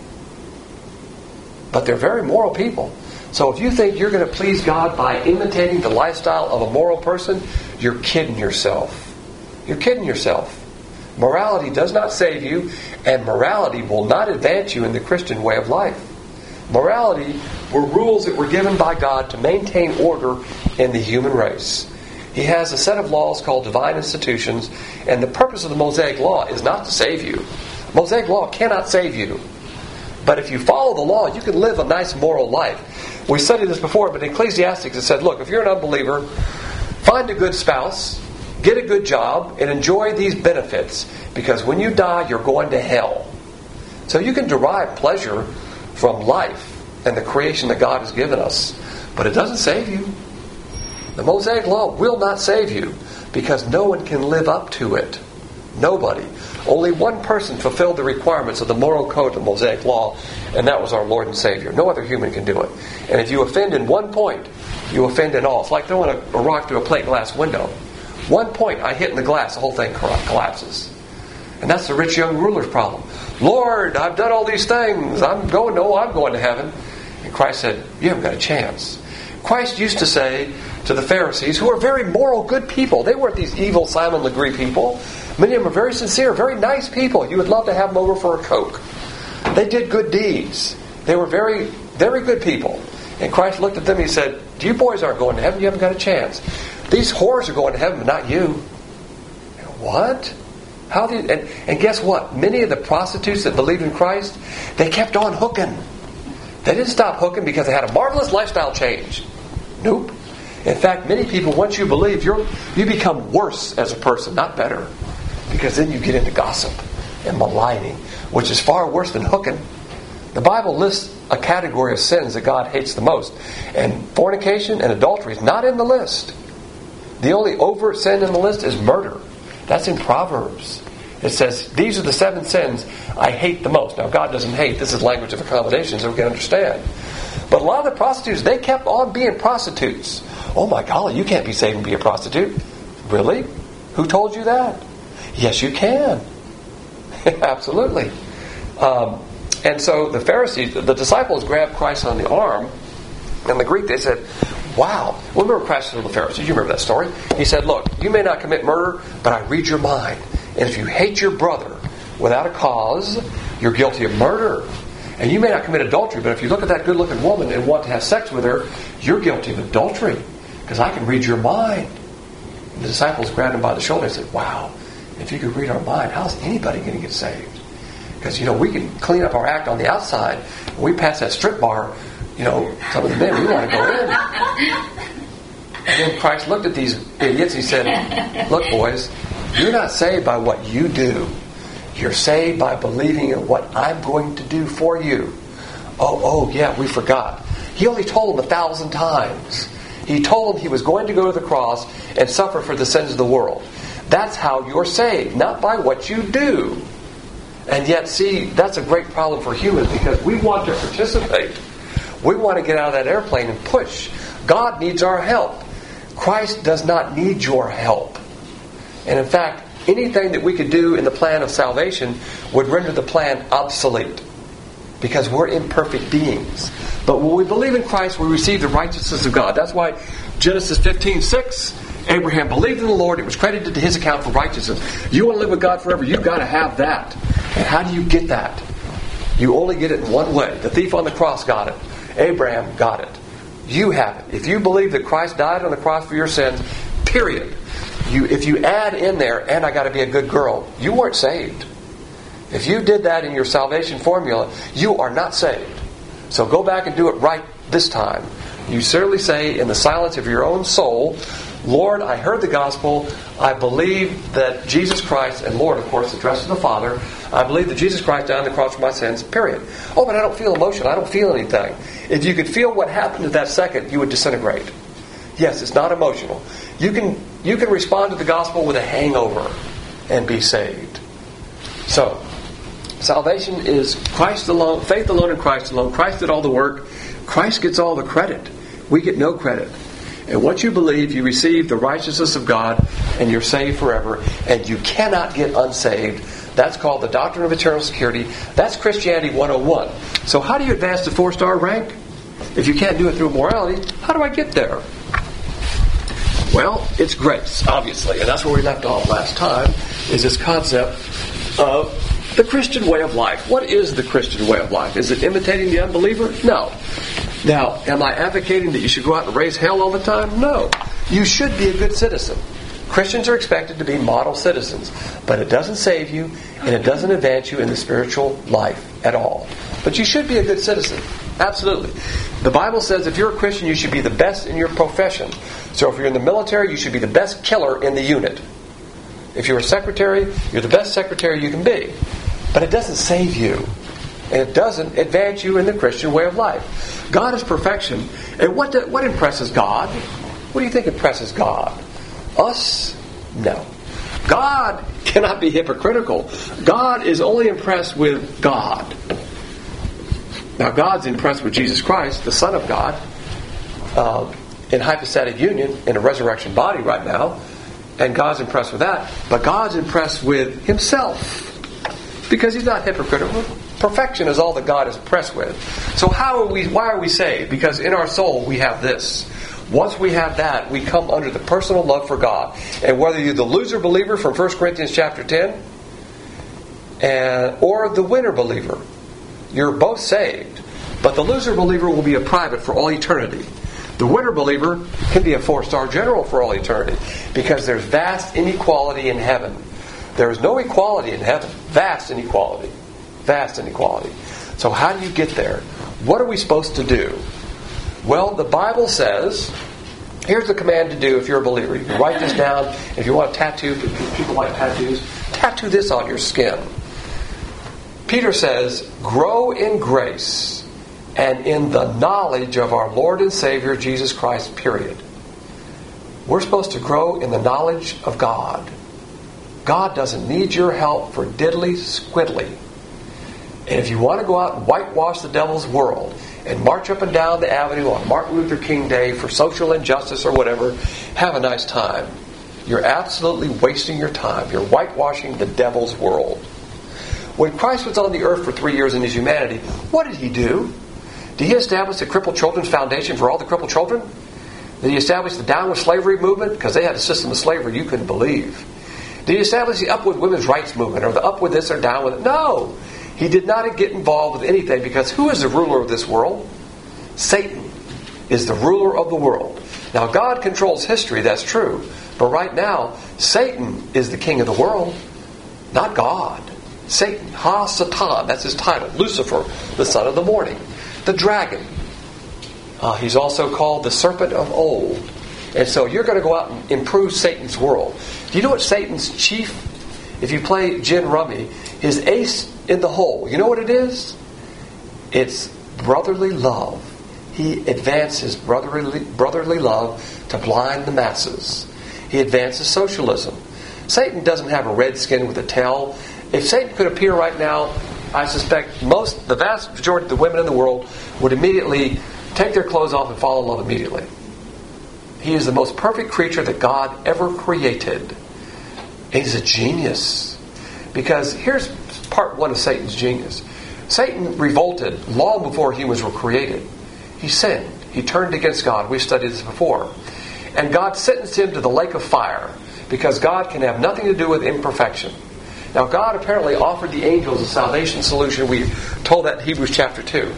But they're very moral people. So if you think you're going to please God by imitating the lifestyle of a moral person, you're kidding yourself. You're kidding yourself. Morality does not save you, and morality will not advance you in the Christian way of life. Morality were rules that were given by God to maintain order in the human race. He has a set of laws called divine institutions, and the purpose of the Mosaic Law is not to save you. Mosaic Law cannot save you. But if you follow the law, you can live a nice moral life. We studied this before, but in Ecclesiastes it said, look, if you're an unbeliever, find a good spouse, get a good job, and enjoy these benefits, because when you die, you're going to hell. So you can derive pleasure from life and the creation that God has given us, but it doesn't save you. The Mosaic Law will not save you, because no one can live up to it. Nobody. Only one person fulfilled the requirements of the moral code of the Mosaic Law, and that was our Lord and Savior. No other human can do it. And if you offend in one point, you offend in all. It's like throwing a rock through a plate glass window. One point I hit in the glass, the whole thing collapses. And that's the rich young ruler's problem. Lord, I've done all these things. I'm going to heaven. And Christ said, you haven't got a chance. Christ used to say to the Pharisees, who were very moral, good people. They weren't these evil Simon Legree people. Many of them were very sincere, very nice people. You would love to have them over for a Coke. They did good deeds. They were very, very good people. And Christ looked at them and He said, you boys aren't going to heaven. You haven't got a chance. These whores are going to heaven, but not you. What? How did? And guess what? Many of the prostitutes that believed in Christ, they kept on hooking. They didn't stop hooking because they had a marvelous lifestyle change. Nope. In fact, many people, once you believe, you become worse as a person, not better. Because then you get into gossip and maligning, which is far worse than hooking. The Bible lists a category of sins that God hates the most. And fornication and adultery is not in the list. The only overt sin in the list is murder. That's in Proverbs. It says, these are the 7 sins I hate the most. Now, God doesn't hate. This is language of accommodation, so we can understand. But a lot of the prostitutes, they kept on being prostitutes. Oh my golly, you can't be saved and be a prostitute. Really? Who told you that? Yes, you can. Absolutely. And so the Pharisees, the disciples grabbed Christ on the arm. In the Greek, they said, wow. Well, remember Christ told the Pharisees. You remember that story? He said, look, you may not commit murder, but I read your mind. And if you hate your brother without a cause, you're guilty of murder. And you may not commit adultery, but if you look at that good-looking woman and want to have sex with her, you're guilty of adultery. Because I can read your mind. And the disciples grabbed him by the shoulder and said, wow, if you could read our mind, how's anybody going to get saved? Because, we can clean up our act on the outside. When we pass that strip bar, some of the men, we want to go in. And then Christ looked at these idiots. He said, look, boys, you're not saved by what you do. You're saved by believing in what I'm going to do for you. Oh, yeah, we forgot. He only told them 1,000 times. He told them He was going to go to the cross and suffer for the sins of the world. That's how you're saved, not by what you do. And yet, see, that's a great problem for humans because we want to participate. We want to get out of that airplane and push. God needs our help. Christ does not need your help. And in fact, anything that we could do in the plan of salvation would render the plan obsolete. Because we're imperfect beings. But when we believe in Christ, we receive the righteousness of God. That's why Genesis 15:6, Abraham believed in the Lord. It was credited to his account for righteousness. You want to live with God forever, you've got to have that. And how do you get that? You only get it in one way. The thief on the cross got it. Abraham got it. You have it. If you believe that Christ died on the cross for your sins, period. If you add in there, and I got to be a good girl, you weren't saved. If you did that in your salvation formula, you are not saved. So go back and do it right this time. You certainly say in the silence of your own soul, Lord, I heard the gospel. I believe that Jesus Christ, and Lord, of course, addresses the Father. I believe that Jesus Christ died on the cross for my sins, period. Oh, but I don't feel emotion. I don't feel anything. If you could feel what happened at that second, you would disintegrate. Yes, it's not emotional. You can respond to the gospel with a hangover and be saved. So, salvation is Christ alone, faith alone in Christ alone. Christ did all the work. Christ gets all the credit. We get no credit. And once you believe, you receive the righteousness of God, and you're saved forever, and you cannot get unsaved. That's called the doctrine of eternal security. That's Christianity 101. So how do you advance to 4-star rank? If you can't do it through morality, how do I get there? Well, it's grace, obviously. And that's where we left off last time, is this concept of the Christian way of life. What is the Christian way of life? Is it imitating the unbeliever? No. Now, am I advocating that you should go out and raise hell all the time? No. You should be a good citizen. Christians are expected to be model citizens, but it doesn't save you, and it doesn't advance you in the spiritual life at all. But you should be a good citizen. Absolutely. The Bible says if you're a Christian, you should be the best in your profession. So if you're in the military, you should be the best killer in the unit. If you're a secretary, you're the best secretary you can be. But it doesn't save you. And it doesn't advance you in the Christian way of life. God is perfection. And what impresses God? What do you think impresses God? Us? No. God cannot be hypocritical. God is only impressed with God. Now, God's impressed with Jesus Christ, the Son of God, in hypostatic union, in a resurrection body right now. And God's impressed with that. But God's impressed with Himself. Because He's not hypocritical. Perfection is all that God is impressed with. So why are we saved? Because in our soul we have this. Once we have that, we come under the personal love for God. And whether you're the loser believer from 1 Corinthians chapter 10 or the winner believer, you're both saved. But the loser believer will be a private for all eternity. The winner believer can be a 4-star general for all eternity. Because there's vast inequality in heaven. There is no equality in heaven. Vast inequality. Vast inequality. So how do you get there? What are we supposed to do? Well, the Bible says, here's the command to do if you're a believer. You can write this down. If you want a tattoo, people like tattoos, tattoo this on your skin. Peter says, grow in grace and in the knowledge of our Lord and Savior Jesus Christ, period. We're supposed to grow in the knowledge of God. God doesn't need your help for diddly squiddly. And if you want to go out and whitewash the devil's world and march up and down the avenue on Martin Luther King Day for social injustice or whatever, have a nice time. You're absolutely wasting your time. You're whitewashing the devil's world. When Christ was on the earth for 3 years in His humanity, what did He do? Did He establish the Crippled Children's Foundation for all the crippled children? Did He establish the Down with Slavery movement? Because they had a system of slavery you couldn't believe. Did He establish the Up with Women's Rights movement or the Up with this or Down with it? No. He did not get involved with anything because who is the ruler of this world? Satan is the ruler of the world. Now God controls history, that's true. But right now, Satan is the king of the world, not God. Satan, Ha-Satan, that's his title. Lucifer, the son of the morning. The dragon. He's also called the serpent of old. And so you're going to go out and improve Satan's world. Do you know what Satan's chief, if you play gin rummy, his ace in the hole, you know what it is? It's brotherly love. He advances brotherly love to blind the masses. He advances socialism. Satan doesn't have a red skin with a tail. If Satan could appear right now, I suspect the vast majority of the women in the world would immediately take their clothes off and fall in love immediately. He is the most perfect creature that God ever created. And he's a genius. Because here's part one of Satan's genius. Satan revolted long before humans were created. He sinned. He turned against God. We've studied this before. And God sentenced him to the lake of fire because God can have nothing to do with imperfection. Now God apparently offered the angels a salvation solution. We told that in Hebrews chapter 2.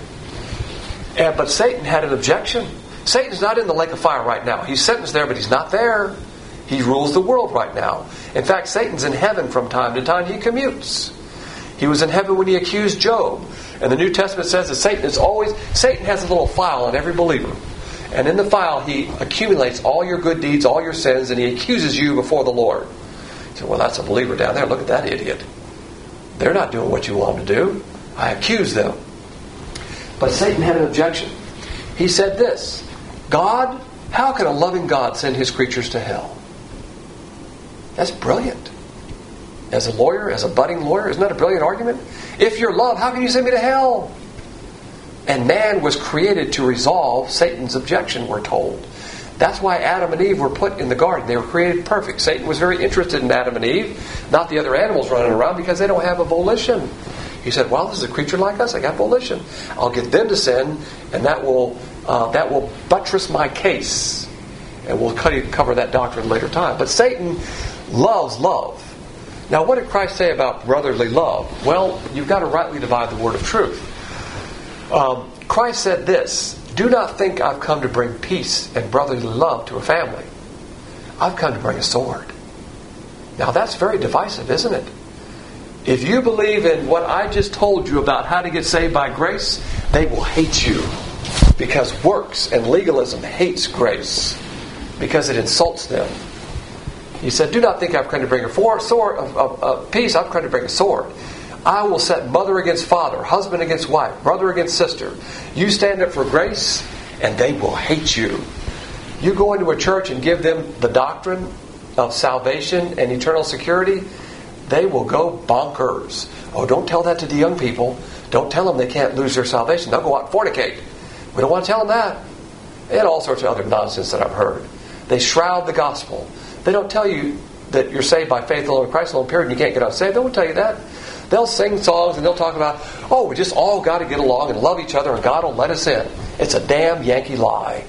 But Satan had an objection. Satan's not in the lake of fire right now. He's sentenced there, but he's not there. He rules the world right now. In fact, Satan's in heaven from time to time. He commutes. He was in heaven when he accused Job. And the New Testament says that Satan has a little file on every believer. And in the file, he accumulates all your good deeds, all your sins, and he accuses you before the Lord. You say, well, that's a believer down there. Look at that idiot. They're not doing what you want them to do. I accuse them. But Satan had an objection. He said this, God, how can a loving God send his creatures to hell? That's brilliant. As a lawyer, as a budding lawyer, isn't that a brilliant argument? If you're love, how can you send me to hell? And man was created to resolve Satan's objection, we're told. That's why Adam and Eve were put in the garden. They were created perfect. Satan was very interested in Adam and Eve, not the other animals running around, because they don't have a volition. He said, well, this is a creature like us. I got volition. I'll get them to sin, and that will buttress my case. And we'll cover that doctrine later time. But Satan loves love. Now, what did Christ say about brotherly love? Well, you've got to rightly divide the word of truth. Christ said this, do not think I've come to bring peace and brotherly love to a family. I've come to bring a sword. Now, that's very divisive, isn't it? If you believe in what I just told you about how to get saved by grace, they will hate you. Because works and legalism hates grace. Because it insults them. He said, do not think I've come to bring a peace, I've come to bring a sword. I will set mother against father, husband against wife, brother against sister. You stand up for grace, and they will hate you. You go into a church and give them the doctrine of salvation and eternal security, they will go bonkers. Oh, don't tell that to the young people. Don't tell them they can't lose their salvation. They'll go out and fornicate. We don't want to tell them that. And all sorts of other nonsense that I've heard. They shroud the gospel. They don't tell you that you're saved by faith alone in Christ alone, period, and you can't get unsaved. They won't tell you that. They'll sing songs and they'll talk about, oh, we just all got to get along and love each other and God will let us in. It's a damn Yankee lie.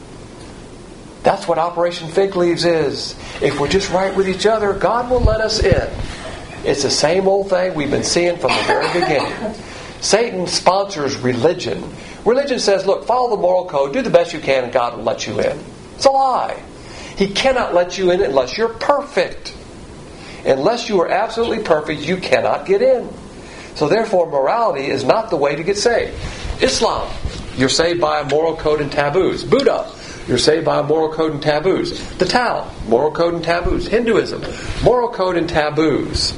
That's what Operation Fig Leaves is. If we're just right with each other, God will let us in. It's the same old thing we've been seeing from the very beginning. Satan sponsors religion. Religion says, look, follow the moral code, do the best you can, and God will let you in. It's a lie. He cannot let you in unless you're perfect. Unless you are absolutely perfect, you cannot get in. So therefore, morality is not the way to get saved. Islam, you're saved by a moral code and taboos. Buddha, you're saved by a moral code and taboos. The Tao, moral code and taboos. Hinduism, moral code and taboos.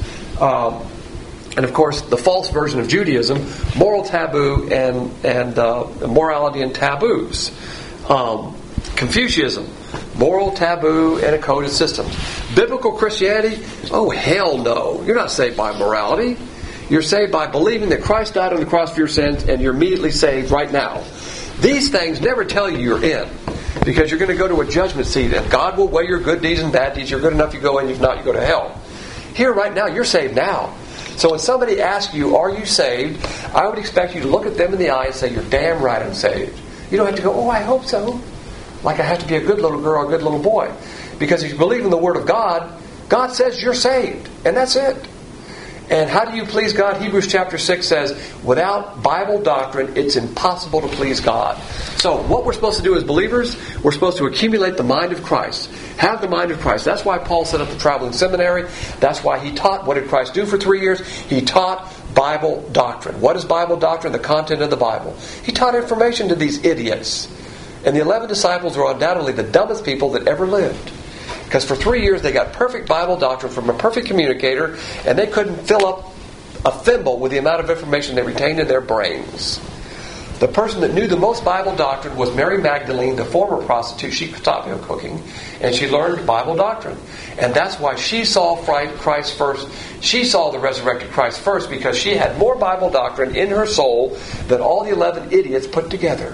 And of course, the false version of Judaism, moral taboo and morality and taboos. Confucianism, moral taboo and a coded system. Biblical Christianity, oh hell no. You're not saved by morality. You're saved by believing that Christ died on the cross for your sins and you're immediately saved right now. These things never tell you you're in. Because you're going to go to a judgment seat and God will weigh your good deeds and bad deeds. You're good enough, you go in. If not, you go to hell. Here right now, you're saved now. So when somebody asks you, are you saved? I would expect you to look at them in the eye and say, you're damn right I'm saved. You don't have to go, oh, I hope so. Like I have to be a good little girl or a good little boy. Because if you believe in the Word of God, God says you're saved. And that's it. And how do you please God? Hebrews chapter 6 says, without Bible doctrine, it's impossible to please God. So what we're supposed to do as believers, we're supposed to accumulate the mind of Christ. Have the mind of Christ. That's why Paul set up the traveling seminary. That's why he taught. What did Christ do for 3 years? He taught Bible doctrine. What is Bible doctrine? The content of the Bible. He taught information to these idiots. And the 11 disciples were undoubtedly the dumbest people that ever lived. Because for 3 years they got perfect Bible doctrine from a perfect communicator, and they couldn't fill up a thimble with the amount of information they retained in their brains. The person that knew the most Bible doctrine was Mary Magdalene, the former prostitute. She taught him cooking, and she learned Bible doctrine. And that's why she saw Christ first. She saw the resurrected Christ first because she had more Bible doctrine in her soul than all the 11 idiots put together.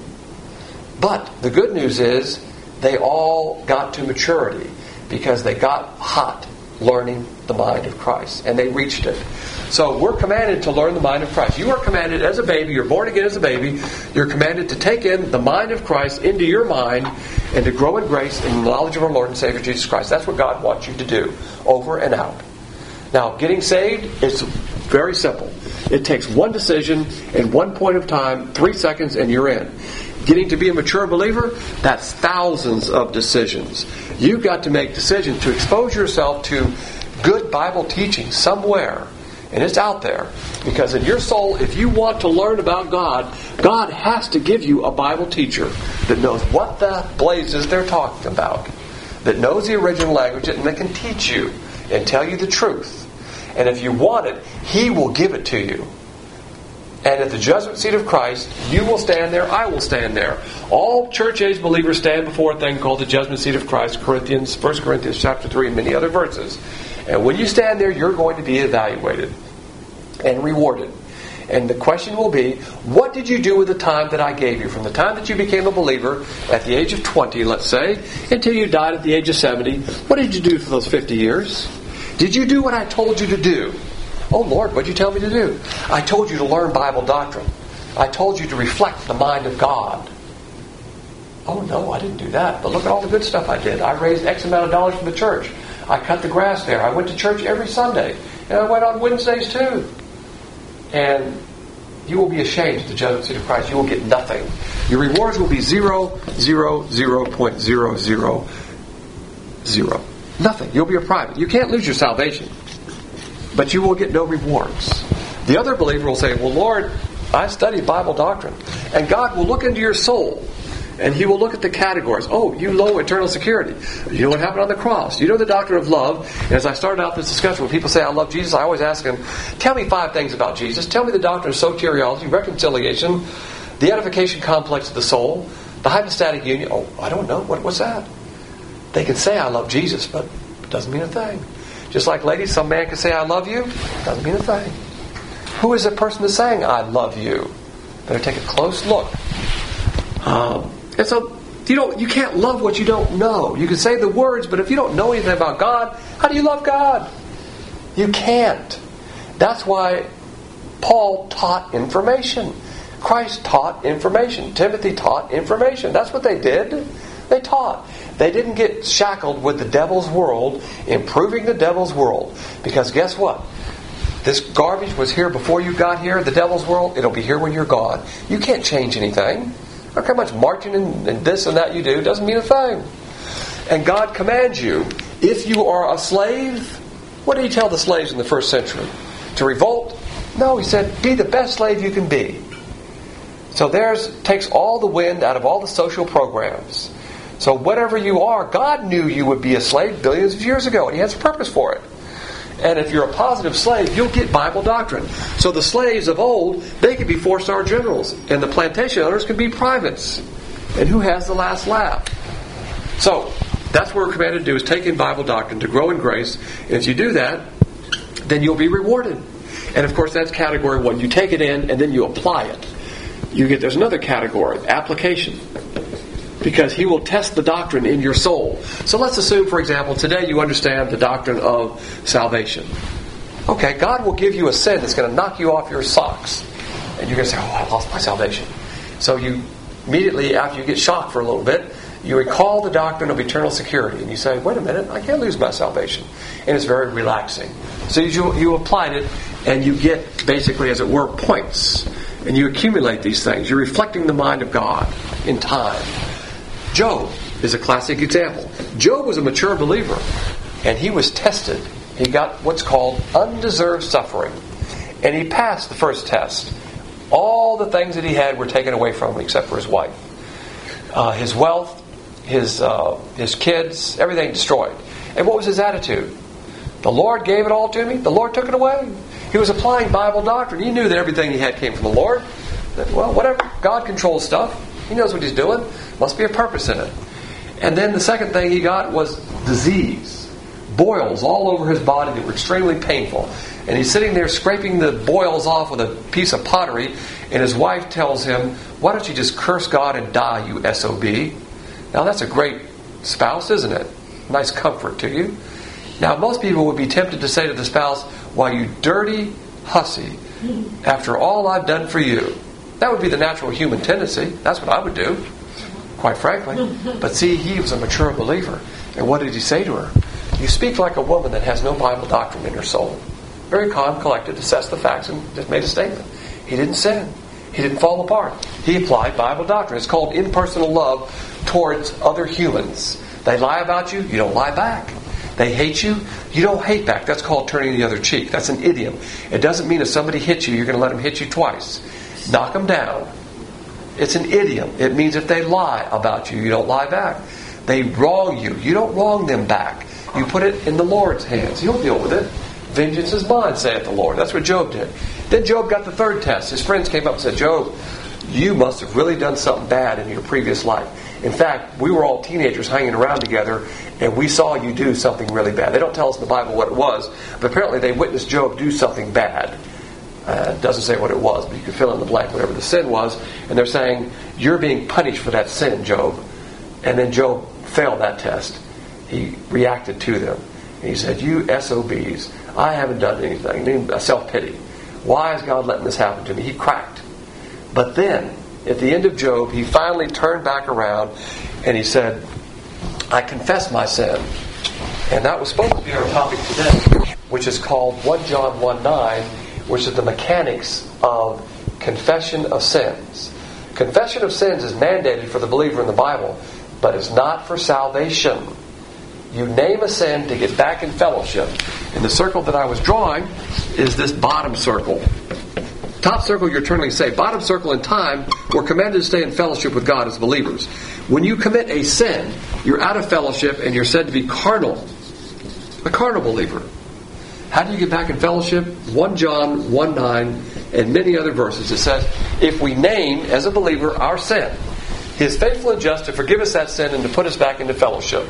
But the good news is they all got to maturity because they got hot learning the mind of Christ. And they reached it. So we're commanded to learn the mind of Christ. You are commanded as a baby, you're born again as a baby, you're commanded to take in the mind of Christ into your mind and to grow in grace in the knowledge of our Lord and Savior Jesus Christ. That's what God wants you to do, over and out. Now, getting saved is very simple. It takes one decision in one point of time, 3 seconds, and you're in. Getting to be a mature believer, that's thousands of decisions. You've got to make decisions to expose yourself to good Bible teaching somewhere. And it's out there. Because in your soul, if you want to learn about God, God has to give you a Bible teacher that knows what the blazes they're talking about, that knows the original language, and that can teach you and tell you the truth. And if you want it, He will give it to you. And at the judgment seat of Christ, you will stand there, I will stand there. All church-age believers stand before a thing called the judgment seat of Christ, 1 Corinthians chapter 3, and many other verses. And when you stand there, you're going to be evaluated and rewarded. And the question will be, what did you do with the time that I gave you? From the time that you became a believer at the age of 20, let's say, until you died at the age of 70, what did you do for those 50 years? Did you do what I told you to do? Oh Lord, what did you tell me to do? I told you to learn Bible doctrine. I told you to reflect the mind of God. Oh no, I didn't do that. But look at all the good stuff I did. I raised X amount of dollars for the church. I cut the grass there. I went to church every Sunday. And I went on Wednesdays too. And you will be ashamed at the judgment seat of Christ. You will get nothing. Your rewards will be 0.000. Nothing. You'll be a private. You can't lose your salvation. But you will get no rewards. The other believer will say, well, Lord, I studied Bible doctrine. And God will look into your soul. And He will look at the categories. Oh, you know eternal security. You know what happened on the cross. You know the doctrine of love. And as I started out this discussion, when people say, I love Jesus, I always ask them, tell me 5 things about Jesus. Tell me the doctrine of soteriology, reconciliation, the edification complex of the soul, the hypostatic union. Oh, I don't know. What's that? They can say, I love Jesus, but it doesn't mean a thing. Just like ladies, some man can say, I love you. Doesn't mean a thing. Who is the person that's saying, I love you? Better take a close look. And so, you can't love what you don't know. You can say the words, but if you don't know anything about God, how do you love God? You can't. That's why Paul taught information. Christ taught information. Timothy taught information. That's what they did. They taught. They didn't get shackled with the devil's world, improving the devil's world. Because guess what? This garbage was here before you got here, the devil's world. It'll be here when you're gone. You can't change anything. Look how much marching and this and that you do doesn't mean a thing. And God commands you, if you are a slave, what did He tell the slaves in the first century? To revolt? No, He said, be the best slave you can be. So takes all the wind out of all the social programs. So whatever you are, God knew you would be a slave billions of years ago, and He has a purpose for it. And if you're a positive slave, you'll get Bible doctrine. So the slaves of old, they could be 4-star generals, and the plantation owners could be privates. And who has the last laugh? So that's what we're commanded to do, is take in Bible doctrine to grow in grace. And if you do that, then you'll be rewarded. And of course, that's category 1. You take it in, and then you apply it. There's another category, application. Because He will test the doctrine in your soul. So let's assume, for example, today you understand the doctrine of salvation. Okay, God will give you a sin that's going to knock you off your socks. And you're going to say, I lost my salvation. So you immediately, after you get shocked for a little bit, you recall the doctrine of eternal security. And you say, wait a minute, I can't lose my salvation. And it's very relaxing. So you applied it, and you get, basically, as it were, points. And you accumulate these things. You're reflecting the mind of God in time. Job is a classic example. Job was a mature believer, and he was tested. He got what's called undeserved suffering. And he passed the first test. All the things that he had were taken away from him except for his wife. His wealth, his kids, everything destroyed. And what was his attitude? The Lord gave it all to me. The Lord took it away. He was applying Bible doctrine. He knew that everything he had came from the Lord. That, well, whatever. God controls stuff. He knows what He's doing. Must be a purpose in it. And then the second thing he got was disease. Boils all over his body that were extremely painful. And he's sitting there scraping the boils off with a piece of pottery. And his wife tells him, why don't you just curse God and die, you SOB? Now that's a great spouse, isn't it? Nice comfort to you. Now most people would be tempted to say to the spouse, why, you dirty hussy, after all I've done for you. That would be the natural human tendency. That's what I would do, quite frankly. But see, he was a mature believer. And what did he say to her? You speak like a woman that has no Bible doctrine in her soul. Very calm, collected, assessed the facts, and just made a statement. He didn't sin. He didn't fall apart. He applied Bible doctrine. It's called impersonal love towards other humans. They lie about you, you don't lie back. They hate you, you don't hate back. That's called turning the other cheek. That's an idiom. It doesn't mean if somebody hits you, you're going to let them hit you twice. Knock them down. It's an idiom. It means if they lie about you, you don't lie back. They wrong you, you don't wrong them back. You put it in the Lord's hands. He'll deal with it. Vengeance is mine, saith the Lord. That's what Job did. Then Job got the third test. His friends came up and said, Job, you must have really done something bad in your previous life. In fact, we were all teenagers hanging around together, and we saw you do something really bad. They don't tell us in the Bible what it was, but apparently they witnessed Job do something bad. It doesn't say what it was, but you can fill in the blank, whatever the sin was. And they're saying, you're being punished for that sin, Job. And then Job failed that test. He reacted to them. And he said, you SOBs, I haven't done anything. Self-pity. Why is God letting this happen to me? He cracked. But then, at the end of Job, he finally turned back around and he said, I confess my sin. And that was supposed to be our topic today, which is called 1 John 1:9, which is the mechanics of confession of sins. Confession of sins is mandated for the believer in the Bible, but it's not for salvation. You name a sin to get back in fellowship. And the circle that I was drawing is this bottom circle. Top circle, you're eternally saved. Bottom circle, in time, we're commanded to stay in fellowship with God as believers. When you commit a sin, you're out of fellowship and you're said to be carnal. A carnal believer. How do you get back in fellowship? 1 John 1:9 and many other verses. It says, if we name, as a believer, our sin, He is faithful and just to forgive us that sin and to put us back into fellowship.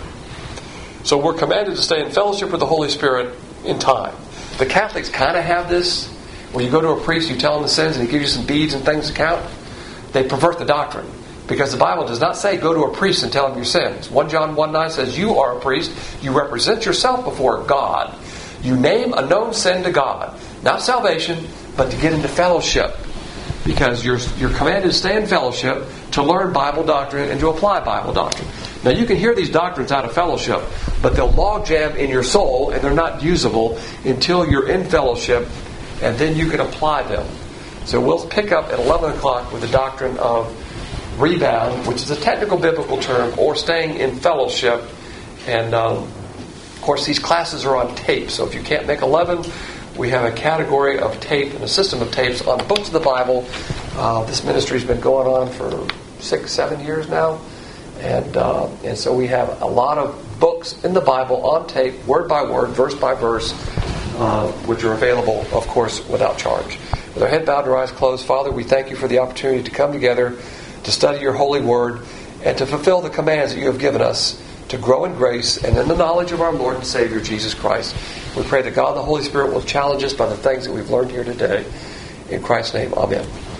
So we're commanded to stay in fellowship with the Holy Spirit in time. The Catholics kind of have this. When you go to a priest, you tell him the sins, and he gives you some beads and things to count. They pervert the doctrine. Because the Bible does not say go to a priest and tell him your sins. 1 John 1:9 says you are a priest. You represent yourself before God. You name a known sin to God. Not salvation, but to get into fellowship. Because you're commanded to stay in fellowship, to learn Bible doctrine, and to apply Bible doctrine. Now you can hear these doctrines out of fellowship, but they'll logjam in your soul, and they're not usable until you're in fellowship, and then you can apply them. So we'll pick up at 11 o'clock with the doctrine of rebound, which is a technical biblical term, or staying in fellowship. And of course these classes are on tape, so if you can't make 11, we have a category of tape and a system of tapes on books of the Bible. This ministry's been going on for 6-7 years now, and so we have a lot of books in the Bible on tape, word by word, verse by verse, which are available, of course, without charge. With our head bowed and our eyes closed, Father, we thank you for the opportunity to come together, to study your holy word, and to fulfill the commands that you have given us to grow in grace and in the knowledge of our Lord and Savior, Jesus Christ. We pray that God the Holy Spirit will challenge us by the things that we've learned here today. In Christ's name, amen.